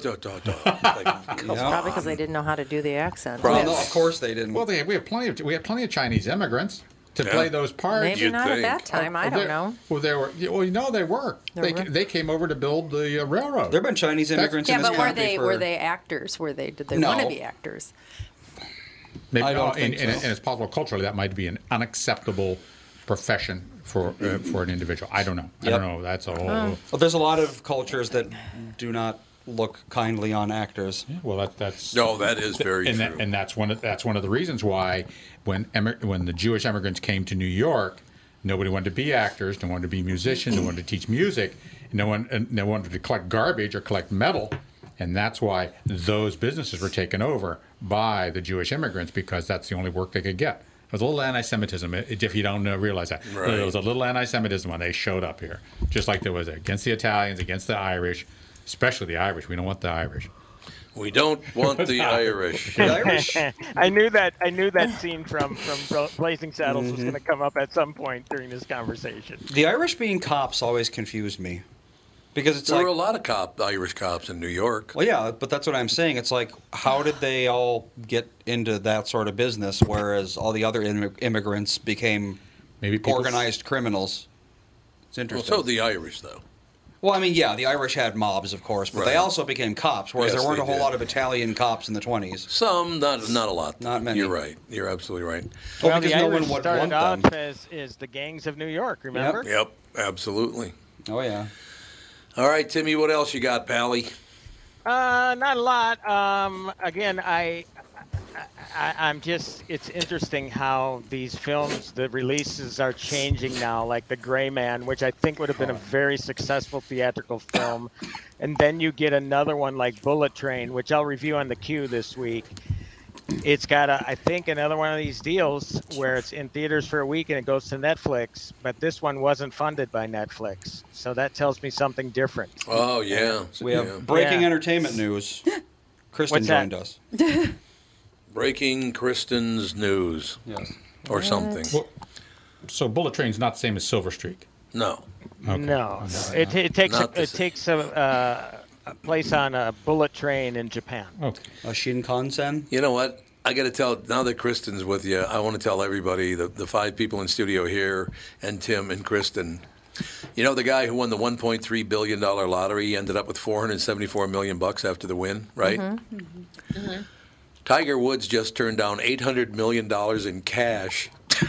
Probably because they didn't know how to do the accent. Well, no, of course they didn't. Well, we have plenty of Chinese immigrants to play those parts. Maybe not at that time. I don't know. Well, they were. Well, they were. They came over to build the railroad. There have been Chinese immigrants in this country. Were they actors? Did they want to be actors? Maybe, I don't think so. And it's possible culturally that might be an unacceptable profession for an individual. I don't know. I don't know. That's a whole. Well, there's a lot of cultures that do not look kindly on actors. Yeah, well, that's no, that is very true. And that's one of the reasons why when the Jewish immigrants came to New York, nobody wanted to be actors, no one wanted to be musicians, no one wanted to teach music, no one wanted to collect garbage or collect metal. And that's why those businesses were taken over by the Jewish immigrants, because that's the only work they could get. There was a little anti-Semitism, if you don't realize that. Right. There was a little anti-Semitism when they showed up here, just like there was against the Italians, against the Irish, especially the Irish. We don't want the Irish. We don't want the Irish. The Irish. I knew that scene from Blazing Saddles was going to come up at some point during this conversation. The Irish being cops always confused me. Because there were a lot of Irish cops in New York. Well, yeah, but that's what I'm saying. It's like, how did they all get into that sort of business, whereas all the other immigrants became organized criminals? It's interesting. Well, so the Irish, though. Well, I mean, yeah, the Irish had mobs, of course, but they also became cops, whereas there weren't a whole lot of Italian cops in the 20s. Some, not a lot. Not many. You're right. You're absolutely right. Well, because the Irish started out as the gangs of New York, remember? Yep, absolutely. Oh, yeah. All right, Timmy, what else you got, Pally? Not a lot. Again, I'm just, it's interesting how these films, the releases are changing now, like The Gray Man, which I think would have been a very successful theatrical film. And then you get another one like Bullet Train, which I'll review on the Q this week. It's got, I think, another one of these deals where it's in theaters for a week and it goes to Netflix, but this one wasn't funded by Netflix. So that tells me something different. Oh, yeah. We have breaking entertainment news. Kristen joined us. Breaking Kristen's news. Yes. Or something. Well, so Bullet Train's not the same as Silver Streak? No. Okay. No. It takes a place on a bullet train in Japan. Okay. A Shinkansen? You know what? I got to tell, now that Kristen's with you, I want to tell everybody, the 5 people in studio here, and Tim and Kristen, You know, the guy who won the $1.3 billion lottery ended up with $474 million after the win, right? Mm-hmm. Mm-hmm. Tiger Woods just turned down $800 million in cash.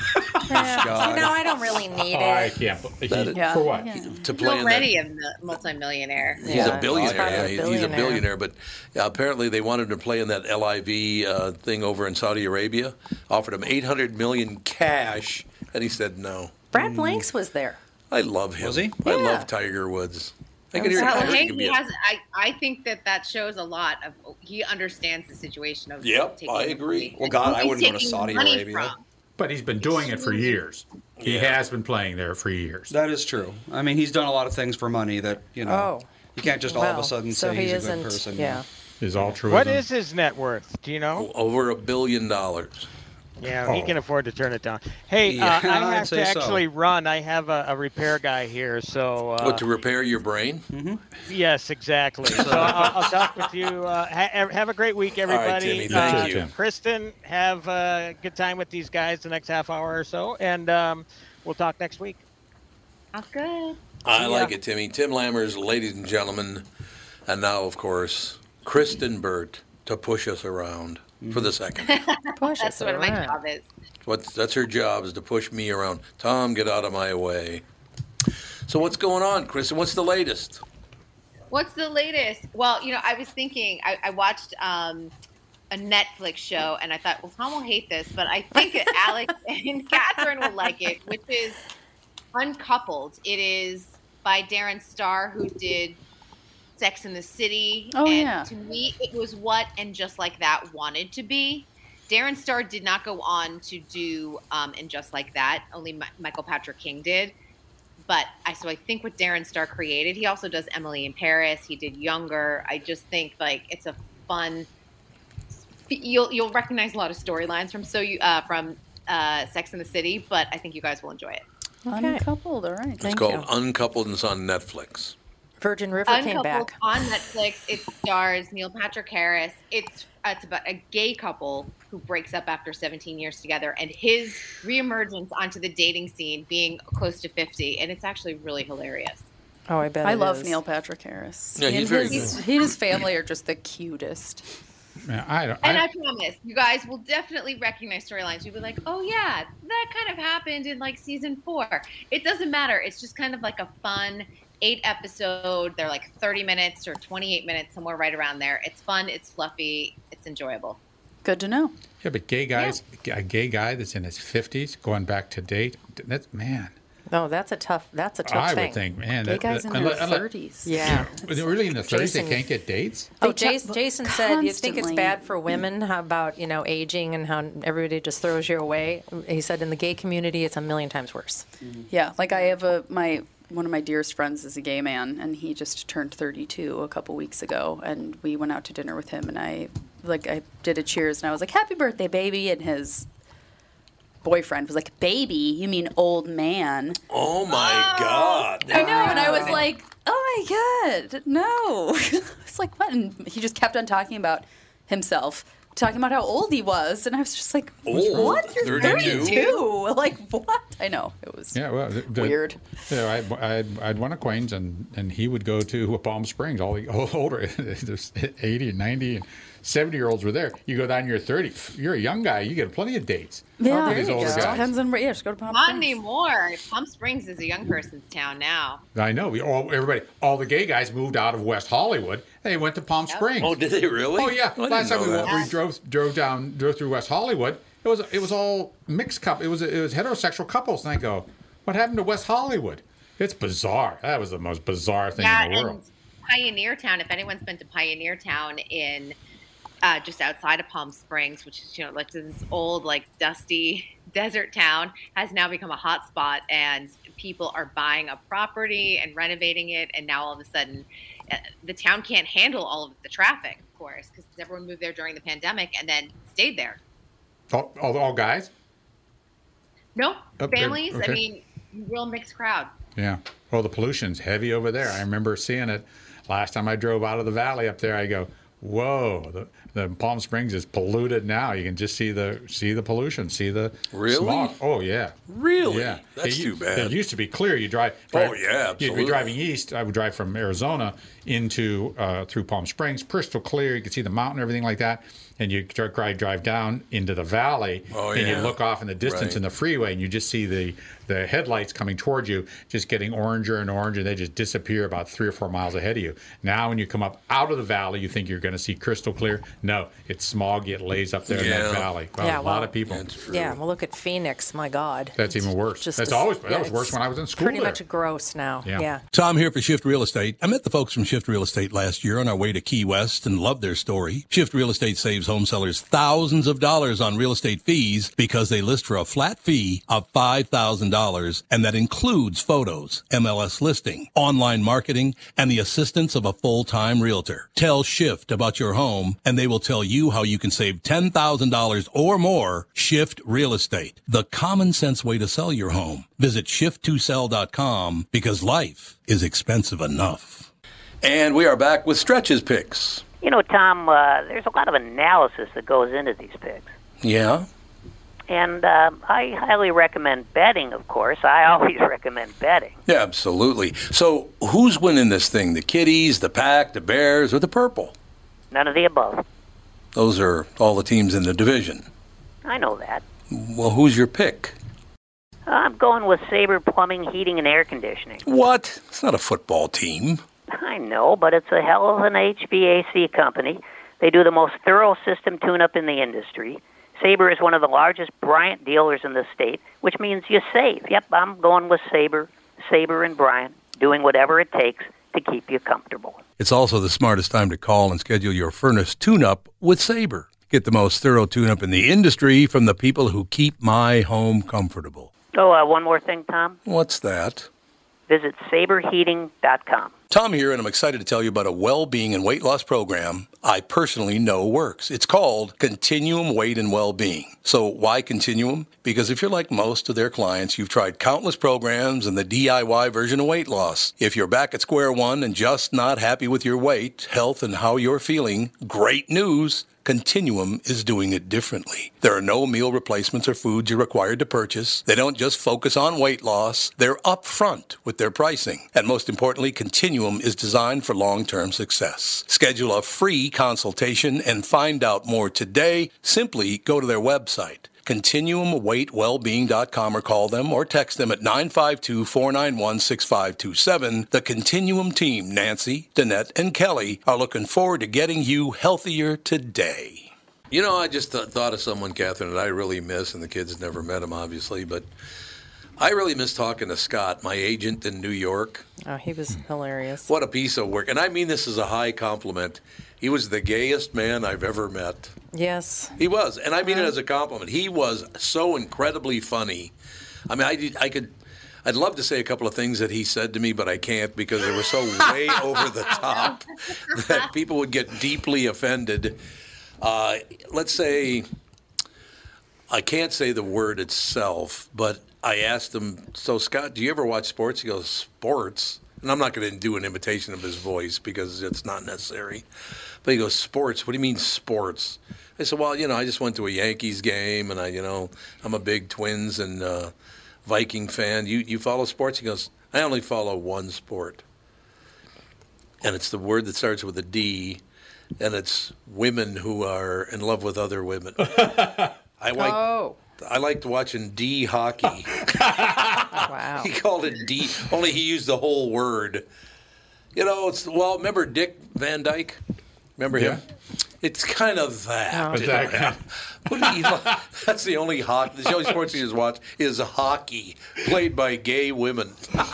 I don't really need it. I can't. For what? To play already a multimillionaire. He's a billionaire. He's a billionaire. But apparently they wanted him to play in that LIV thing over in Saudi Arabia. Offered him $800 million cash, and he said no. Brad Blanks was there. I love him. Was he? I love Tiger Woods. I can hear I think that shows a lot of. He understands the situation of. Yep, I agree. Well, God, I wouldn't go to Saudi Arabia. But he's been doing it for years. He has been playing there for years. That is true. I mean, he's done a lot of things for money that, you know, you can't just all of a sudden say he's a good person. Yeah. Is altruism. What is his net worth? Do you know? Over $1 billion. Yeah, he can afford to turn it down. Hey, I have to actually run. I have a repair guy here, so. To repair your brain? Mm-hmm. Yes, exactly. So I'll talk with you. Have a great week, everybody. All right, Timmy, thank you. Kristen, have a good time with these guys the next half hour or so, and we'll talk next week. Sounds good. I like it, Timmy. Tim Lammers, ladies and gentlemen, and now, of course, Kristen Burt to push us around. For the second. That's what my job is. That's her job, is to push me around. Tom, get out of my way. So what's going on, Kristen? What's the latest? What's the latest? Well, I was thinking, I watched a Netflix show, and I thought, well, Tom will hate this, but I think that Alex and Catherine will like it, which is Uncoupled. It is by Darren Star, who did Sex and the City. To me, it was what And Just Like That wanted to be. Darren Star did not go on to do And Just Like That. Only Michael Patrick King did. But I think what Darren Star created, he also does Emily in Paris. He did Younger. I just think it's a fun. You'll recognize a lot of storylines from Sex and the City, but I think you guys will enjoy it. Okay. Uncoupled, all right. It's called Uncoupled, and it's on Netflix. Virgin River came back. On Netflix, it stars Neil Patrick Harris. It's about a gay couple who breaks up after 17 years together, and his reemergence onto the dating scene being close to 50, and it's actually really hilarious. Oh, I bet I love Neil Patrick Harris. Yeah, he's very good. He and his family are just the cutest. Yeah, I promise, you guys will definitely recognize storylines. You'll be like, oh, yeah, that kind of happened in season 4. It doesn't matter. It's just kind of like a fun 8-episode. They're 30 minutes or 28 minutes, somewhere right around there. It's fun. It's fluffy. It's enjoyable. Good to know. Yeah, but a gay guy that's in his 50s going back to date, man. No, that's a tough thing. I would think, man. Gay guys in their 30s. Yeah. Really in the 30s, they can't get dates? Oh, Jason said, you think it's bad for women? How about, aging and how everybody just throws you away? He said in the gay community, it's a million times worse. Yeah, I have one of my dearest friends is a gay man, and he just turned 32 a couple weeks ago, and we went out to dinner with him, and I did a cheers, and I was like, happy birthday, baby, and his boyfriend was like, baby, you mean old man? Oh, my God. I know, and I was like, oh, my God, no. It's like, what? And he just kept on talking about himself, talking about how old he was, and I was just like, what? You're 32? What? I know. It was weird. Yeah, I had one acquaintance, and he would go to Palm Springs. All the older, there's 80 and 90 and 70-year-olds were there. You go down, you're 30. You're a young guy. You get plenty of dates. Yeah, these older guys. Depends on just go to Palm Springs. Not anymore. Palm Springs is a young person's town now. I know. All the gay guys moved out of West Hollywood. They went to Palm Springs. Oh, did they really? Oh yeah. Last time we drove through West Hollywood, it was all mixed couple. It was heterosexual couples, and I go, what happened to West Hollywood? It's bizarre. That was the most bizarre thing in the world. And Pioneer Town. If anyone's been to Pioneer Town in just outside of Palm Springs, which is this old dusty desert town, has now become a hot spot, and people are buying a property and renovating it, and now all of a sudden the town can't handle all of the traffic, of course, because everyone moved there during the pandemic and then stayed there. All guys? No, families. Okay. I mean, real mixed crowd. Yeah. Well, the pollution's heavy over there. I remember seeing it last time I drove out of the valley up there. I go, whoa. The Palm Springs is polluted now. You can just see the pollution, see the smog. Oh yeah, really? Yeah, That's too bad. It used to be clear. You drive. Oh yeah, absolutely. You'd be driving east. I would drive from Arizona into through Palm Springs, crystal clear. You could see the mountain, everything like that. And you drive down into the valley, and you look off in the distance in the freeway, and you just see the headlights coming towards you, just getting oranger and orange, and they just disappear about 3 or 4 miles ahead of you. Now, when you come up out of the valley, you think you're going to see crystal clear. No, it's smog. It lays up there in that valley. Wow, a lot of people. Yeah, well, look at Phoenix. My God. That's even worse. That was worse when I was in school. Pretty much gross now. Yeah. Tom here for Shift Real Estate. I met the folks from Shift Real Estate last year on our way to Key West and loved their story. Shift Real Estate saves home sellers thousands of dollars on real estate fees because they list for a flat fee of $5,000, and that includes photos, MLS listing, online marketing, and the assistance of a full-time realtor. Tell Shift about your home, and they will tell you how you can save $10,000 or more. Shift Real Estate, the common sense way to sell your home. Visit shift2sell.com because life is expensive enough. And we are back with Stretch's picks. You know, Tom, there's a lot of analysis that goes into these picks. Yeah. And I highly recommend betting, of course. I always recommend betting. Yeah, absolutely. So who's winning this thing? The Kitties, the Pack, the Bears, or the Purple? None of the above. Those are all the teams in the division. I know that. Well, who's your pick? I'm going with Sabre Plumbing, Heating, and Air Conditioning. What? It's not a football team. I know, but it's a hell of an HVAC company. They do the most thorough system tune-up in the industry. Sabre is one of the largest Bryant dealers in the state, which means you save. Yep, I'm going with Sabre and Bryant, doing whatever it takes to keep you comfortable. It's also the smartest time to call and schedule your furnace tune-up with Sabre. Get the most thorough tune-up in the industry from the people who keep my home comfortable. Oh, one more thing, Tom. What's that? Visit saberheating.com. Tom here, and I'm excited to tell you about a well-being and weight loss program I personally know works. It's called Continuum Weight and Well-Being. So why Continuum? Because if you're like most of their clients, you've tried countless programs and the DIY version of weight loss. If you're back at square one and just not happy with your weight, health, and how you're feeling, great news. Continuum is doing it differently. There are no meal replacements or foods you're required to purchase. They don't just focus on weight loss. They're upfront with their pricing. And most importantly, Continuum is designed for long-term success. Schedule a free consultation and find out more today. Simply go to their website, ContinuumWeightWellbeing.com, or call them or text them at 952-491-6527. The Continuum team, Nancy, Danette, and Kelly, are looking forward to getting you healthier today. You know, I just thought of someone, Catherine, that I really miss, and the kids never met him, obviously, but I really miss talking to Scott, my agent in New York. Oh, he was hilarious. What a piece of work. And I mean this is a high compliment. He was the gayest man I've ever met. Yes. He was. And I mean it as a compliment. He was so incredibly funny. I mean, I'd love to say a couple of things that he said to me, but I can't because they were so way over the top that people would get deeply offended. Let's say, I can't say the word itself, but I asked him, so Scott, do you ever watch sports? He goes, sports? And I'm not going to do an imitation of his voice because it's not necessary. But he goes, sports? What do you mean sports? I said, well, I just went to a Yankees game, and I'm a big Twins and Viking fan. You follow sports? He goes, I only follow one sport. And it's the word that starts with a D, and it's women who are in love with other women. I liked watching D hockey. Wow. He called it D, only he used the whole word. Remember Dick Van Dyke? Remember him? It's kind of that. That's the only hockey. The only sports he has watched is hockey, played by gay women.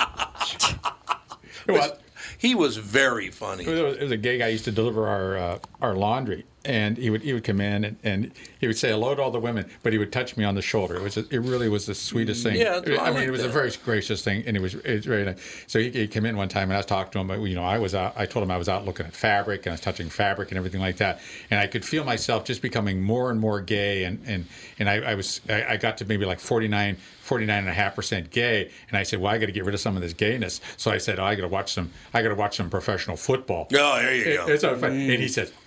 He was very funny. It was a gay guy who used to deliver our laundry, and he would come in and he would say hello to all the women, but he would touch me on the shoulder. It really was the sweetest thing. Yeah, it was a very gracious thing, and it was very nice. So he came in one time, and I was talking to him. But I told him I was out looking at fabric, and I was touching fabric and everything like that, and I could feel myself just becoming more and more gay, and I got to maybe like 49.5% gay, and I said, well, I got to get rid of some of this gayness. So I said, I got to watch some professional football. Oh, there you go. It's so fun. And he says,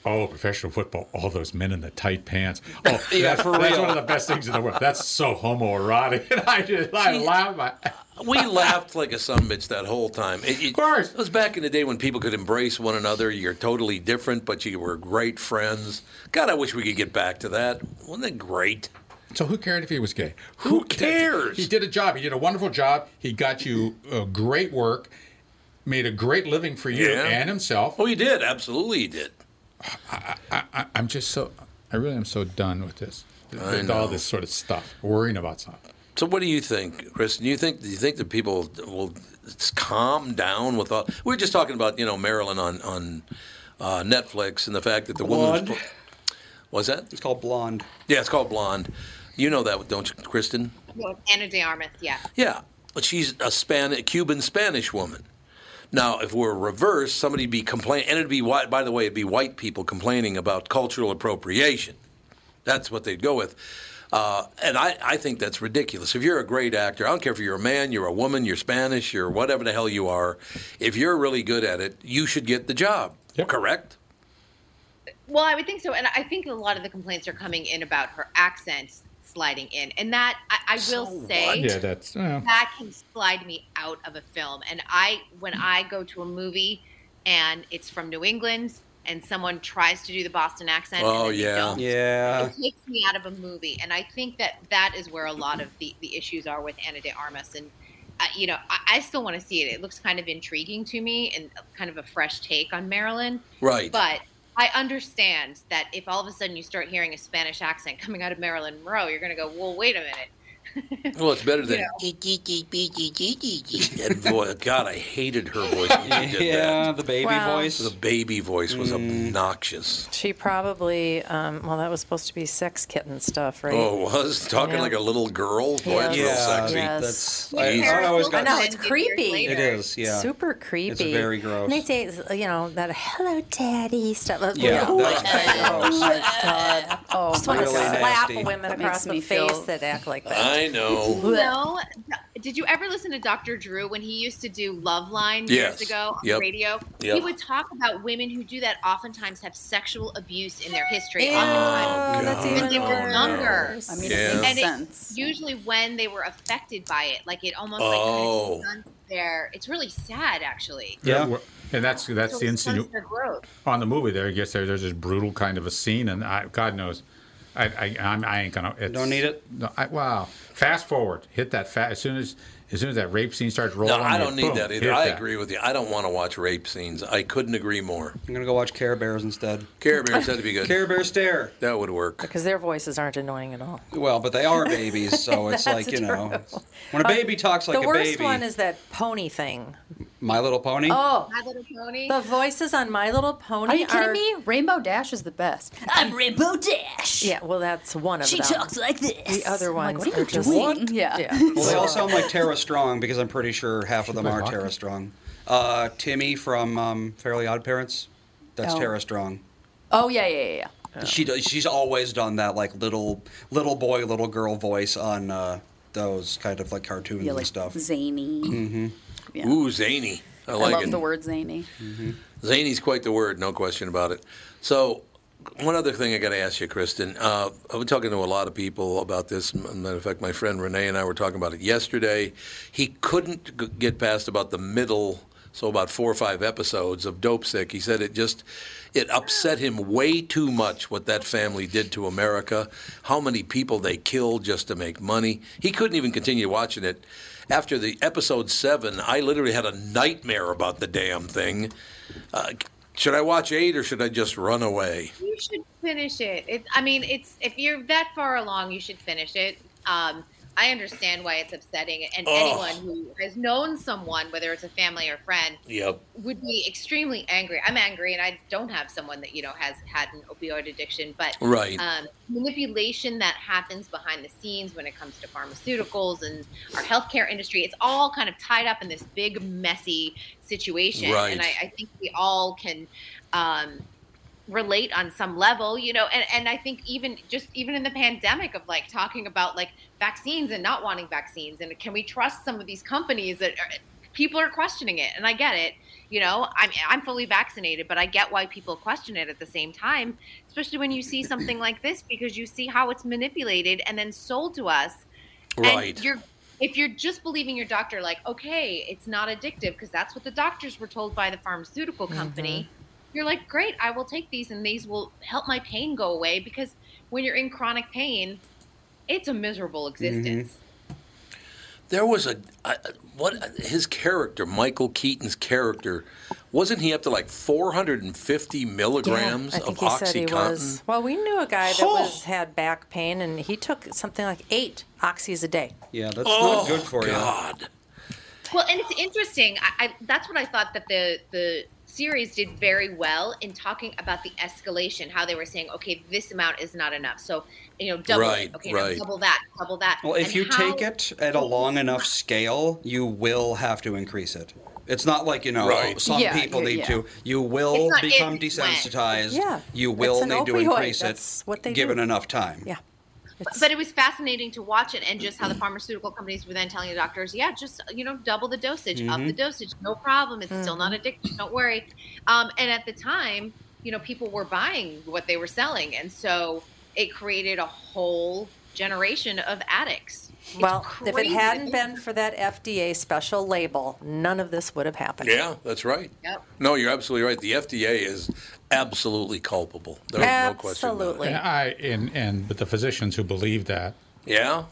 Oh, professional football! All those men in the tight pants. Oh, yeah, for real. That's one of the best things in the world. That's so homoerotic, and I laugh. We laughed like a sumbitch that whole time. Of course. It was back in the day when people could embrace one another. You're totally different, but you were great friends. God, I wish we could get back to that. Wasn't it great? So who cared if he was gay? Who cares? He did a job. He did a wonderful job. He got you great work, made a great living for you and himself. Oh, he did. Absolutely, he did. I'm just so... I really am so done with this. I With know. all this sort of stuff. Worrying about something. So what do you think, Kristen? Do you think that people will calm down with all? We were just talking about Marilyn on Netflix and the fact that the Blonde. woman's was that? It's called Blonde. Yeah, it's called Blonde. You know that, don't you, Kristen? Well, Ana de Armas, yeah. Yeah, but she's a Cuban Spanish woman. Now, if we're reversed, somebody'd be complaining, and it'd be white. By the way, it'd be white people complaining about cultural appropriation. That's what they'd go with. And I think that's ridiculous. If you're a great actor, I don't care if you're a man, you're a woman, you're Spanish, you're whatever the hell you are, if you're really good at it, you should get the job. Yep. Correct? Well, I would think so. And I think a lot of the complaints are coming in about her accent sliding in. And that, I will say, Yeah, that's... that can slide me out of a film. And when I go to a movie and it's from New England and someone tries to do the Boston accent and then they don't, it takes me out of a movie. And I think that is where a lot of the issues are with Ana de Armas. And, I still want to see it. It looks kind of intriguing to me and kind of a fresh take on Marilyn. Right. But I understand that if all of a sudden you start hearing a Spanish accent coming out of Marilyn Monroe, you're going to go, well, wait a minute. Well, it's better than that voice. God, I hated her voice when she did that. The baby voice. The baby voice was obnoxious. She probably, that was supposed to be sex kitten stuff, right? Oh, it was? Talking like a little girl? Boy, it's real sexy. Yes. I always got... I know, it's creepy. It is, yeah. Super creepy. It's very gross. And they say, that hello, daddy stuff. Yeah, that's gross. Oh, my God. Oh, just want to really slap nasty. women That across makes the me face feel- that act like that. I know. No. Did you ever listen to Dr. Drew when he used to do Loveline years ago on radio? Yep. He would talk about women who do that oftentimes have sexual abuse in their history. Ew, Oftentimes. that's When even they were younger. I mean, Yeah. it makes And sense. it's usually when they were affected by it. Like it almost Oh. like kind of stunts their... It's really sad, actually. Yeah. And that's So the it stunts insinuation. their growth. On the movie there, I guess there's this brutal kind of a scene, and God knows, I ain't gonna. Don't need it? No, wow. Fast forward. Hit that as soon as that rape scene starts rolling. No, I don't need boom, that either. hit I that. agree with you. I don't want to watch rape scenes. I couldn't agree more. I'm going to go watch Care Bears instead. Care Bears had to be good. Care Bear Stare. That would work. Because their voices aren't annoying at all. Well, but they are babies, so it's That's like, true. when a baby talks like the a worst baby. one is that pony thing. My Little Pony? Oh, My Little Pony. the voices on My Little Pony Are you kidding me? Rainbow Dash is the best. I'm Rainbow Dash. Yeah, well, that's one of She them. talks like this. The other I'm ones like, what are are you just doing? Yeah. Well, they all sound like Tara Strong because I'm pretty sure half of them are Tara Strong. Timmy from Fairly Odd Parents, that's Oh. Tara Strong. Oh, yeah. She's always done that like little boy, little girl voice on those kind of like cartoons Yeah, like and stuff. zany. Mm-hmm. Yeah. Ooh, zany. I like love it. the word zany. Zany's quite the word, no question about it. So, one other thing I got to ask you, Kristen. I've been talking to a lot of people about this. Matter of fact, my friend Renee and I were talking about it yesterday. He couldn't get past about the middle, so about 4 or 5 episodes of Dope Sick. He said it upset him way too much what that family did to America, how many people they killed just to make money. He couldn't even continue watching it. After the episode 7, I literally had a nightmare about the damn thing. Should I watch 8 or should I just run away? You should finish it. It's if you're that far along, you should finish it. I understand why it's upsetting, and anyone who has known someone, whether it's a family or friend, would be extremely angry. I'm angry, and I don't have someone that has had an opioid addiction, but manipulation that happens behind the scenes when it comes to pharmaceuticals and our healthcare industry, it's all kind of tied up in this big, messy situation, and I think we all can relate on some level, and I think even in the pandemic of like talking about like vaccines and not wanting vaccines, and can we trust some of these companies that people are questioning it, and I get it. I'm fully vaccinated, but I get why people question it at the same time, especially when you see something like this, because you see how it's manipulated and then sold to us. Right. And if you're just believing your doctor, like, okay, it's not addictive because that's what the doctors were told by the pharmaceutical company, you're like, great, I will take these and these will help my pain go away, because when you're in chronic pain, it's a miserable existence. There was his character, Michael Keaton's character, wasn't he up to like 450 milligrams of Oxycontin? Said he was. Well, we knew a guy that had back pain, and he took something like 8 Oxys a day. Yeah, that's not good for you. Well, and it's interesting. That's what I thought that the series did very well in talking about the escalation, how they were saying, okay, this amount is not enough. So, double it. Okay, now double that. Well, if you take it at a long enough scale, you will have to increase it. It's not like, some people need to. You will become desensitized. Yeah. You will need to increase That's what they given do. enough time. Yeah. But it was fascinating to watch it, and just how the pharmaceutical companies were then telling the doctors, just, double the dosage, up the dosage, no problem. It's still not addictive. Don't worry. And at the time, people were buying what they were selling. And so it created a whole generation of addicts. Well, if it hadn't been for that FDA special label, none of this would have happened. Yeah, that's right. Yep. No, you're absolutely right. The FDA is absolutely culpable. There's no question about it. But the physicians who believe that. Yeah.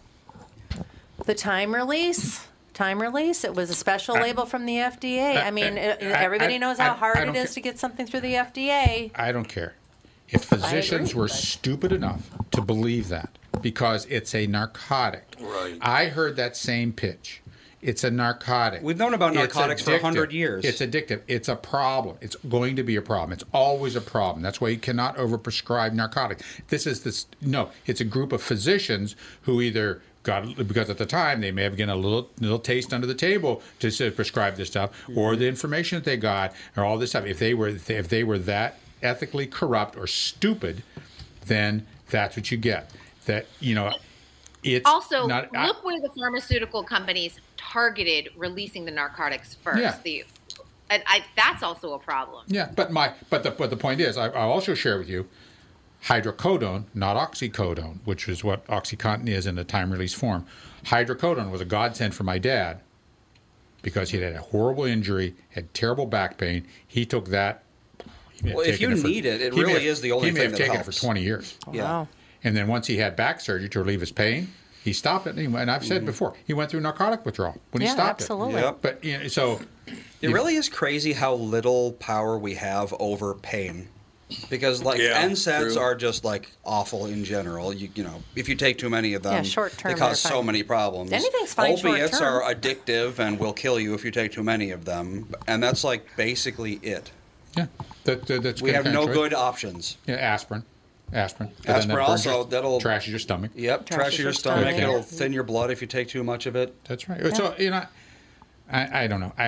The time release, it was a special label from the FDA. Everybody knows how hard it is to get something through the FDA. I don't care. If physicians were stupid enough to believe that, because it's a narcotic. Right. I heard that same pitch. It's a narcotic. We've known about narcotics for 100 years. It's addictive. It's a problem. It's going to be a problem. It's always a problem. That's why you cannot overprescribe narcotics. It's a group of physicians who either got, because at the time they may have gotten a little taste under the table to prescribe this stuff, or the information that they got, or all this stuff. If they were that ethically corrupt or stupid, then that's what you get. That, it's also not, look where the pharmaceutical companies targeted releasing the narcotics first. Yeah. That's also a problem. Yeah, but the point is, I'll also share with you, hydrocodone, not oxycodone, which is what OxyContin is in the time release form. Hydrocodone was a godsend for my dad because he had a horrible injury, had terrible back pain. He took that. Well, if you need it, it really is the only thing that helps. He may have taken it for 20 years. Yeah. Wow. And then once he had back surgery to relieve his pain, he stopped it. And I've said before, he went through narcotic withdrawal when he stopped absolutely. it. Yep. But so it really is crazy how little power we have over pain. Because NSAIDs are just awful in general. If you take too many of them, short-term, they cause so many problems. Anything's fine Opiates short-term. are addictive and will kill you if you take too many of them, and that's basically it. Yeah, that's we have no choice. good options. Yeah, aspirin. Aspirin also that'll trashes your stomach. Yep, trashes your stomach. It'll thin your blood if you take too much of it. That's right. Yeah. So I don't know.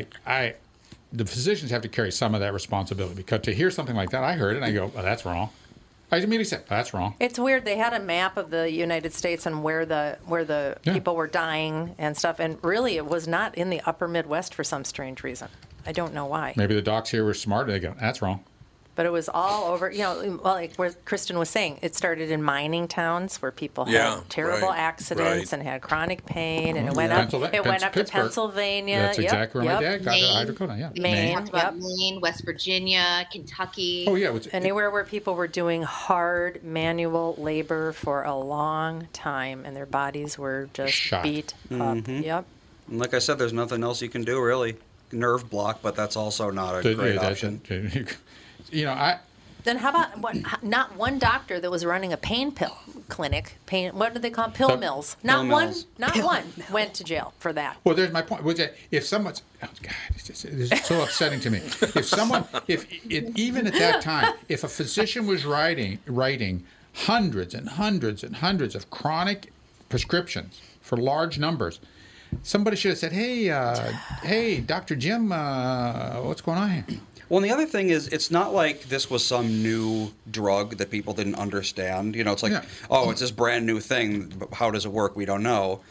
The physicians have to carry some of that responsibility, because to hear something like that, I heard it and I go, "Oh, that's wrong." I immediately said, "That's wrong." It's weird. They had a map of the United States and where the people were dying and stuff, and really it was not in the upper Midwest for some strange reason. I don't know why. Maybe the docs here were smart and they go, "That's wrong." But it was all over, like where Kristen was saying, it started in mining towns where people had terrible accidents and had chronic pain, and it went up to Pennsylvania. That's exactly where my dad got hydrocodone. Yeah, Maine, West Virginia, Kentucky. Oh yeah, anywhere where people were doing hard manual labor for a long time, and their bodies were just beat up. Yep. And like I said, there's nothing else you can do really. Nerve block, but that's also not a great option. Then how about not one doctor that was running a pain pill clinic? What do they call them? Pill mills? Not one went to jail for that. Well, there's my point. If someone's, this is so upsetting to me. Even at that time, if a physician was writing hundreds and hundreds and hundreds of chronic prescriptions for large numbers, somebody should have said, "Hey, Dr. Jim, what's going on here?" Well, and the other thing is, it's not like this was some new drug that people didn't understand. It's like, it's this brand new thing. How does it work? We don't know.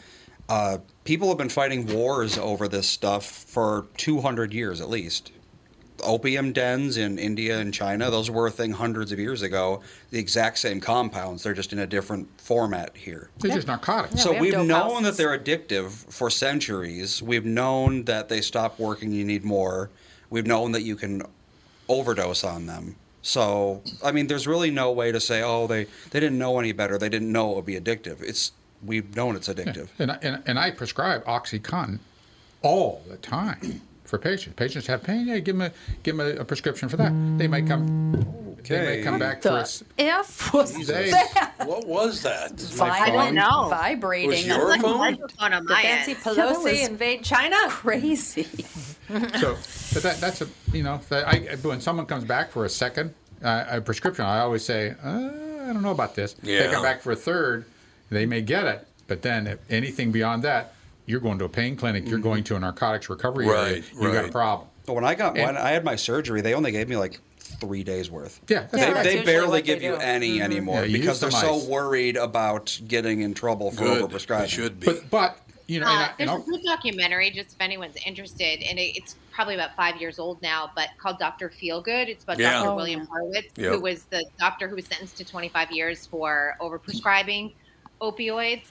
People have been fighting wars over this stuff for 200 years at least. Opium dens in India and China, those were a thing hundreds of years ago. The exact same compounds, they're just in a different format here. They're just narcotics. So we've known that they're addictive for centuries. We've known that they stop working, you need more. We've known that you can overdose on them. So, I mean, there's really no way to say, oh, they didn't know any better. They didn't know it would be addictive. We've known it's addictive. Yeah. And I prescribe OxyContin all the time for patients. Patients have pain. Yeah, give them a prescription for that. They might come. Okay. They may come back for us. F was that? What was that? I don't know. Vibrating. Was your phone? On the Nancy Pelosi invade China. Crazy. So, but that's a when someone comes back for a second a prescription, I always say, I don't know about this. Yeah. They come back for a third, they may get it, but then if anything beyond that, you're going to a pain clinic, you're going to a narcotics recovery area, you got a problem. When I had my surgery, they only gave me like 3 days worth. Yeah, they barely give you any anymore because they're so worried about getting in trouble for overprescribing. They should be. But you know, there's a good documentary, just if anyone's interested, and it's probably about 5 years old now, but called Dr. Feelgood. It's about Dr. William Horowitz, who was the doctor who was sentenced to 25 years for overprescribing opioids.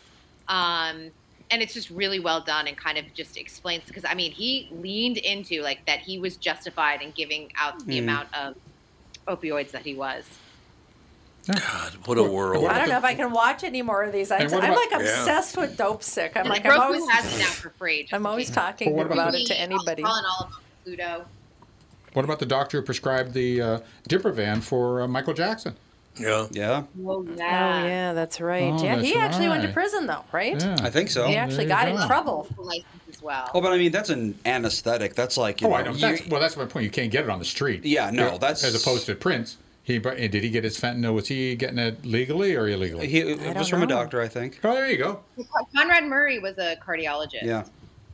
And it's just really well done and kind of just explains, because I mean, he leaned into like that he was justified in giving out the amount of opioids that he was. God, what a world! I don't know if I can watch any more of these. I'm like obsessed with Dope Sick. I'm like, I'm always has it now for free. I'm always talking about it to anybody. All about Pluto. What about the doctor who prescribed the Diprovan for Michael Jackson? Yeah. Yeah. Oh, yeah, that's right. He actually went to prison, though, right? Yeah. I think so. He actually got in trouble. As well. Oh, but I mean, that's an anesthetic. That's like, I know. That's my point. You can't get it on the street. Yeah, no, that's as opposed to Prince. Did he get his fentanyl? Was he getting it legally or illegally? It was from a doctor, I think. Oh, there you go. Conrad Murray was a cardiologist. Yeah.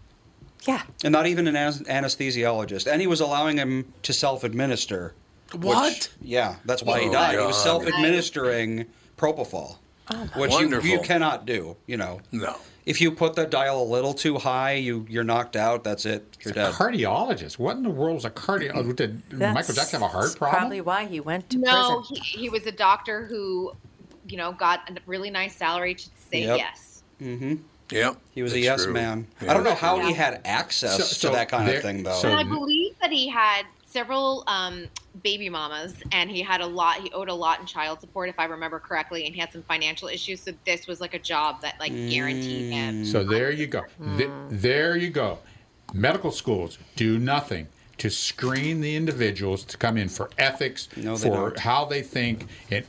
Yeah. And not even an anesthesiologist. And he was allowing him to self-administer. What? That's why he died. He was self-administering propofol, which you cannot do. No. If you put the dial a little too high, you're knocked out. That's it. You're dead. A cardiologist. What in the world is a cardiologist? Did Michael Jackson have a heart problem? Probably why he went to prison. No, he was a doctor who, got a really nice salary to say yes. Mm-hmm. Yeah, he was a yes man. Yeah. I don't know how he had access to that kind of thing, though. And I believe that he had several baby mamas, and he owed a lot in child support, if I remember correctly, and he had some financial issues, so this was like a job that guaranteed him. So there you go. There you go. Medical schools do nothing to screen the individuals to come in for ethics, for how they think,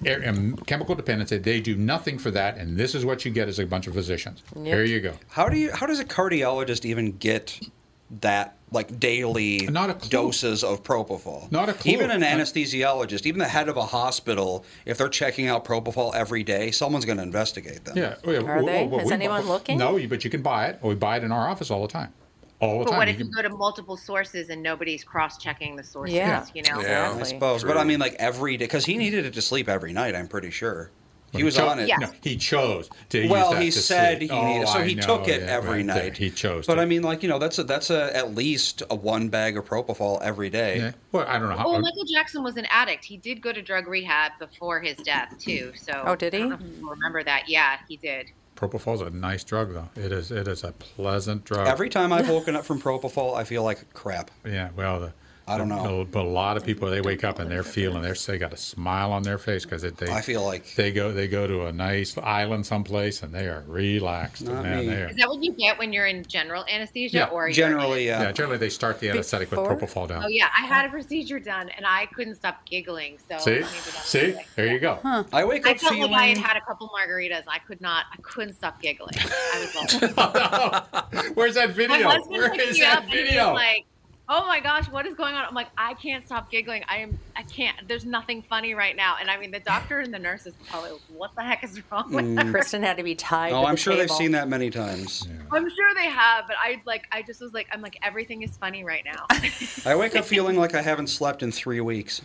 and chemical dependency. They do nothing for that, and this is what you get as a bunch of physicians. Yep. There you go. How does a cardiologist even get that daily doses of propofol? Not a clue. Even an anesthesiologist, even the head of a hospital, if they're checking out propofol every day, someone's going to investigate them. Yeah. Are they? Is anyone looking? No, but you can buy it. We buy it in our office all the time. But what if you go to multiple sources and nobody's cross-checking the sources? Yeah. Yeah, I suppose. True. But I mean, every day, because he needed it to sleep every night, I'm pretty sure. He was on it. Yeah. No, he chose to use that he to said sleep. he needed, so he took it every night. There. He chose. But I mean, that's at least a 1 bag of propofol every day. Yeah. Well, I don't know how. Well, Michael Jackson was an addict. He did go to drug rehab before his death too. So. Did he? I don't know if you remember that. Yeah, he did. Propofol's a nice drug, though. It is a pleasant drug. Every time I've woken up from propofol, I feel like crap. Yeah, well, I don't know. But a lot of people, they wake up and they got a smile on their face because I feel like they go to a nice island someplace and they are relaxed. Not me. Is that what you get when you're in general anesthesia? Or generally, yeah. Generally, they start the anesthetic with propofol down. Oh yeah, I had a procedure done and I couldn't stop giggling. So see, there you go. Huh. I wake up felt feeling like I had a couple margaritas. I couldn't stop giggling. I was like, where's that video? My husband Where picked is me that up video? And he was like, oh my gosh, what is going on? I'm like, I can't stop giggling. I can't. There's nothing funny right now. And I mean, the doctor and the nurses probably, what the heck is wrong with her? Kristen had to be tied. Oh, to I'm the sure table. they've seen that many times. Yeah. I'm sure they have, but I just was like, I'm like, everything is funny right now. I wake up feeling like I haven't slept in 3 weeks.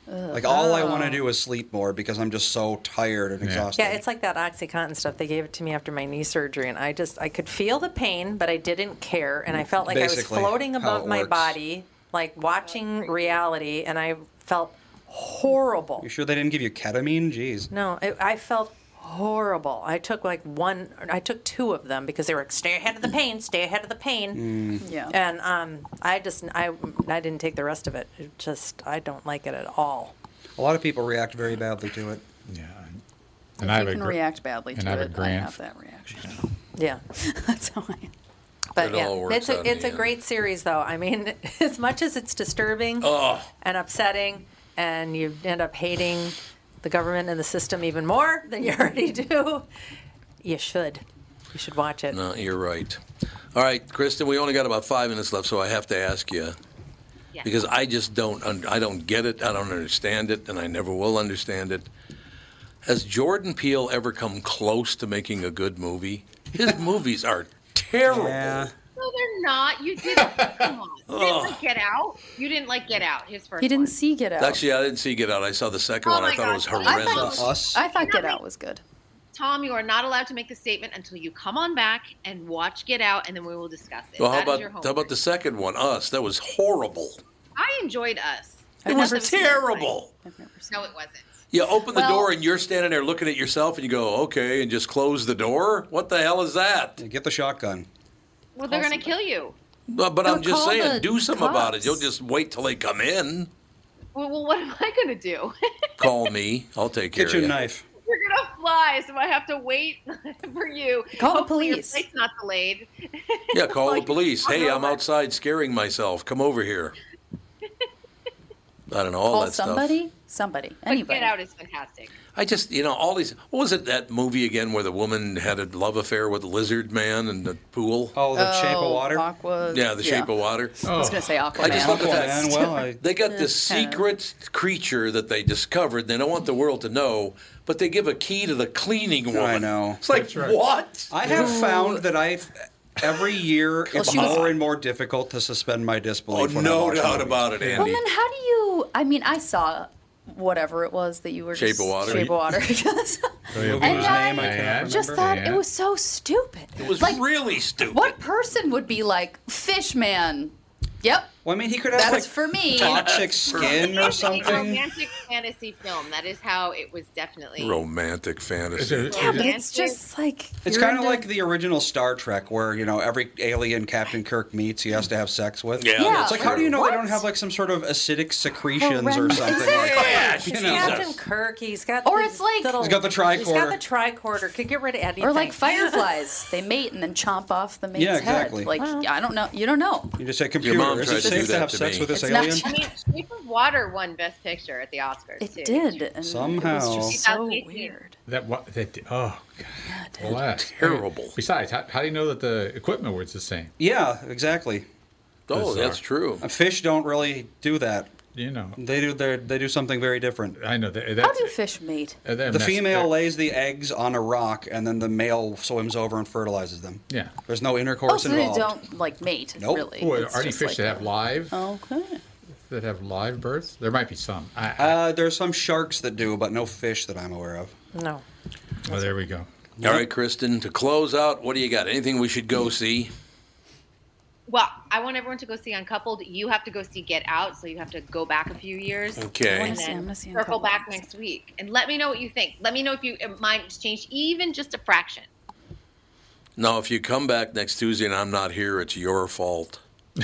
Like all I want to do is sleep more because I'm just so tired and exhausted. Yeah, it's like that OxyContin stuff. They gave it to me after my knee surgery, and I could feel the pain, but I didn't care, and I felt like Basically, I was floating how above it my works. body, like watching reality, and I felt horrible. You sure they didn't give you ketamine? Jeez. No, I felt horrible. I took I took 2 of them because they were stay ahead of the pain, stay ahead of the pain. Yeah. And I didn't take the rest of it. I don't like it at all. A lot of people react very badly to it. Yeah. And if you can react badly to it, I have that reaction. Yeah. That's how I am. But It all works out in it's the a great series, though. I mean, as much as it's disturbing and upsetting, and you end up hating the government and the system even more than you already do, you should watch it. No, you're right. All right, Kristen, we only got about 5 minutes left, so I have to ask you. Yes. Because I just don't get it, I don't understand it, and I never will understand it. Has Jordan Peele ever come close to making a good movie? His movies are terrible. Yeah. No, they're not. You didn't. Come on. You didn't like Get Out. You didn't like Get Out. His first. He didn't one. see Get Out. Actually, I didn't see Get Out. I saw the second one. I thought it was horrendous. I thought Get Out was good. Tom, you are not allowed to make the statement until you come on back and watch Get Out, and then we will discuss it. Well, That is your how homework. about the second one, Us? That was horrible. I enjoyed Us. It was terrible. No, it wasn't. You open the door and you're standing there looking at yourself and you go, okay, and just close the door? What the hell is that? Get the shotgun. Well, they're going to kill you. But I'm just call saying, the do something about it. cops. You'll just wait till they come in. Well, what am I going to do? Call me. I'll take care Kitchen of you. knife. You're going to fly, so I have to wait for you. Call the Hopefully police. Your flight's not delayed. Yeah, call the police. Hey, I'm outside scaring myself. Come over here. I don't know, all Call that stuff. somebody, But anybody. Get Out is fantastic. I just, all these. What was it, that movie again where the woman had a love affair with the lizard man in the pool? Oh, The Shape of Water? Aqua. Yeah, The Shape of Water. I was going to say Aquaman. I just look at that. Aquaman, well, They got this secret creature that they discovered. They don't want the world to know, but they give a key to the cleaning woman. I know. It's like, what? I have found that every year it's she was- more and more difficult to suspend my disbelief. Oh, when I no watch doubt movies. about it, Well, Andy. then how do you? I mean, I saw whatever it was that you were. Shape just, of Water. Shape of Water. Movie's And name, I can't just remember. thought it was so stupid. It was really stupid. What person would be like, Fish Man? Yep. Well, I mean, he could have That's like for me. toxic skin or It's a something. romantic fantasy film. That is how it was definitely. Romantic fantasy. Yeah, but it's just like It's you're kind of into- like the original Star Trek, where every alien Captain Kirk meets, he has to have sex with. Yeah, It's like, how do you know they don't have like some sort of acidic secretions or Horrendous. something? Exactly. Like, Yeah, It's Jesus. Captain Kirk. He's got. Or these it's like- little, He's got the tricorder. He's got the tricorder. Could get rid of anything. Or like fireflies, they mate and then chomp off the mate's Yeah, exactly. head. Like I don't know. You don't know. You just say, Your computer, mom is tried it to do safe to that have to sex me. with this It's not- alien? I mean, Shape of Water won Best Picture at the Oscars. It too. did. And Somehow. It was just so 2018. weird. Oh, God. Bless. Terrible. Besides, how do you know that the equipment was the same? Yeah, exactly. Oh, that's true. Fish don't really do that. You know. They do something very different. I know. How do fish mate? The female lays the eggs on a rock, and then the male swims over and fertilizes them. Yeah. There's no Oh, intercourse so they involved. don't like mate, Nope. really. Oh, It's are any just fish like that have live? Okay. That have live births? There might be some. There's some sharks that do, but no fish that I'm aware of. No. Oh, there we go. All right, Kristen, to close out, what do you got? Anything we should go see? Well, I want everyone to go see Uncoupled. You have to go see Get Out, so you have to go back a few years. Okay. I wanna And see- I'm then gonna see circle Uncoupled back next week. And let me know what you think. Let me know if your mind's changed even just a fraction. No, if you come back next Tuesday and I'm not here, it's your fault.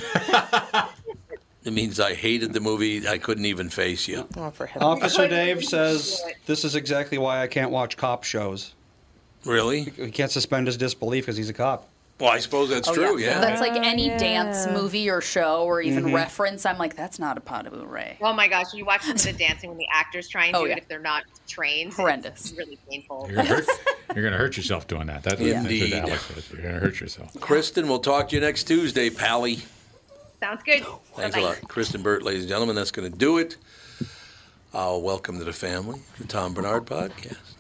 It means I hated the movie. I couldn't even face you. Oh, for heaven's Officer Dave says this is exactly why I can't watch cop shows. Really? He can't suspend his disbelief because he's a cop. Well, I suppose that's Oh, true, yeah. That's like any dance movie or show or even Mhm. reference. I'm like, that's not a pot of Ray. Oh my gosh, you watch some of the dancing when the actors try and Oh, do yeah. it if they're not trained. Horrendous. It's really painful. You're gonna hurt yourself doing that. That's what Indeed. Alex says. You're gonna hurt yourself. Kristen, we'll talk to you next Tuesday, Pally. Sounds good. Thanks Bye-bye. a lot. Kristen Burt, ladies and gentlemen, that's going to do it. Welcome to the family, the Tom Bernard Podcast.